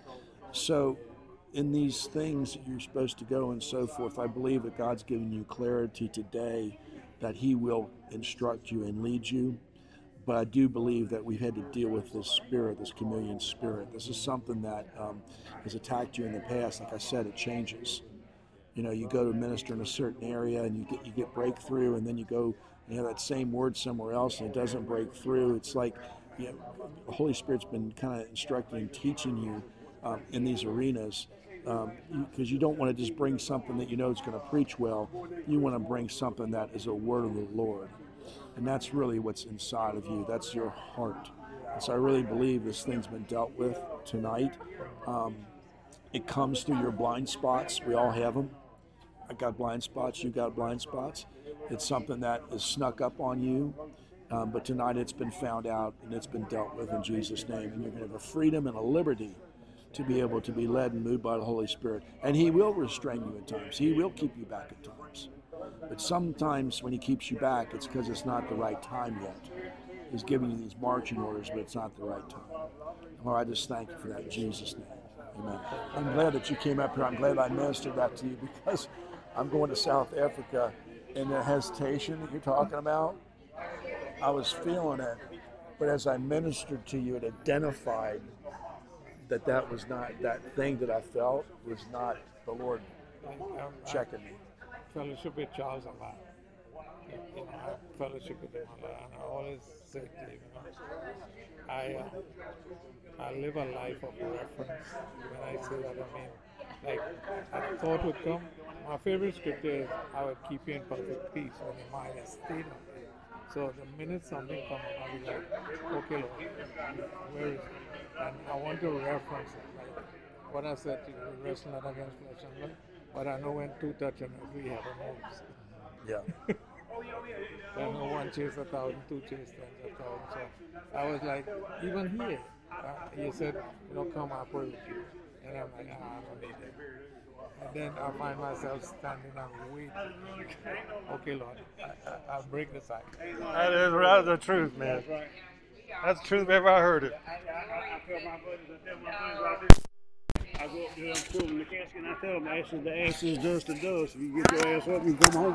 So in these things that you're supposed to go and so forth, I believe that God's given you clarity today that He will instruct you and lead you. But I do believe that we've had to deal with this spirit, this chameleon spirit. This is something that um, has attacked you in the past. Like I said, it changes. You know, you go to minister in a certain area and you get you get breakthrough, and then you go and you have that same word somewhere else and it doesn't break through. It's like, you know, the Holy Spirit's been kind of instructing and teaching you um, in these arenas, because um, you, you don't want to just bring something that you know is going to preach well. You want to bring something that is a word of the Lord. And that's really what's inside of you. That's your heart. And so I really believe this thing's been dealt with tonight. Um, it comes through your blind spots. We all have them. I got blind spots. You got blind spots. It's something that is snuck up on you. Um, but tonight it's been found out and it's been dealt with in Jesus' name. And you're going to have a freedom and a liberty to be able to be led and moved by the Holy Spirit. And He will restrain you at times. He will keep you back at times. But sometimes when He keeps you back, it's because it's not the right time yet. He's giving you these marching orders, but it's not the right time. Lord, I just thank You for that in Jesus' name. Amen. I'm glad that you came up here. I'm glad I ministered that to you, because I'm going to South Africa, and the hesitation that you're talking about, I was feeling it. But as I ministered to you, it identified that that was not, that thing that I felt was not the Lord checking me. Fellowship with Charles a lot. You know, I fellowship with him a lot, and I always say to him, you know, I uh, I live a life of reference. When I say that, I mean, like, a thought would come. My favorite scripture is, I will keep you in perfect peace when your mind is stayed on me. So the minute something comes, I'll be like, okay, Lord, where is it? And I want to reference it. Like what I said to you, we wrestle not against flesh and blood, but I know when two touch and agree, heaven moves. Yeah. I know one chase a thousand, two chase tens a thousand. So I was like, even here, uh, you said, you know, come, I pray with you. And I'm like, ah, I don't need it. And then I find myself standing and waiting. Okay, Lord, I, I, I'll break the cycle. That is right, the truth, man. That's the truth if I heard it. I, I, I tell my buddies, I tell my buddies I go up to them, pull them the casket, and I tell them, the answer, the answer is dust to dust. If you get your ass up, you come home.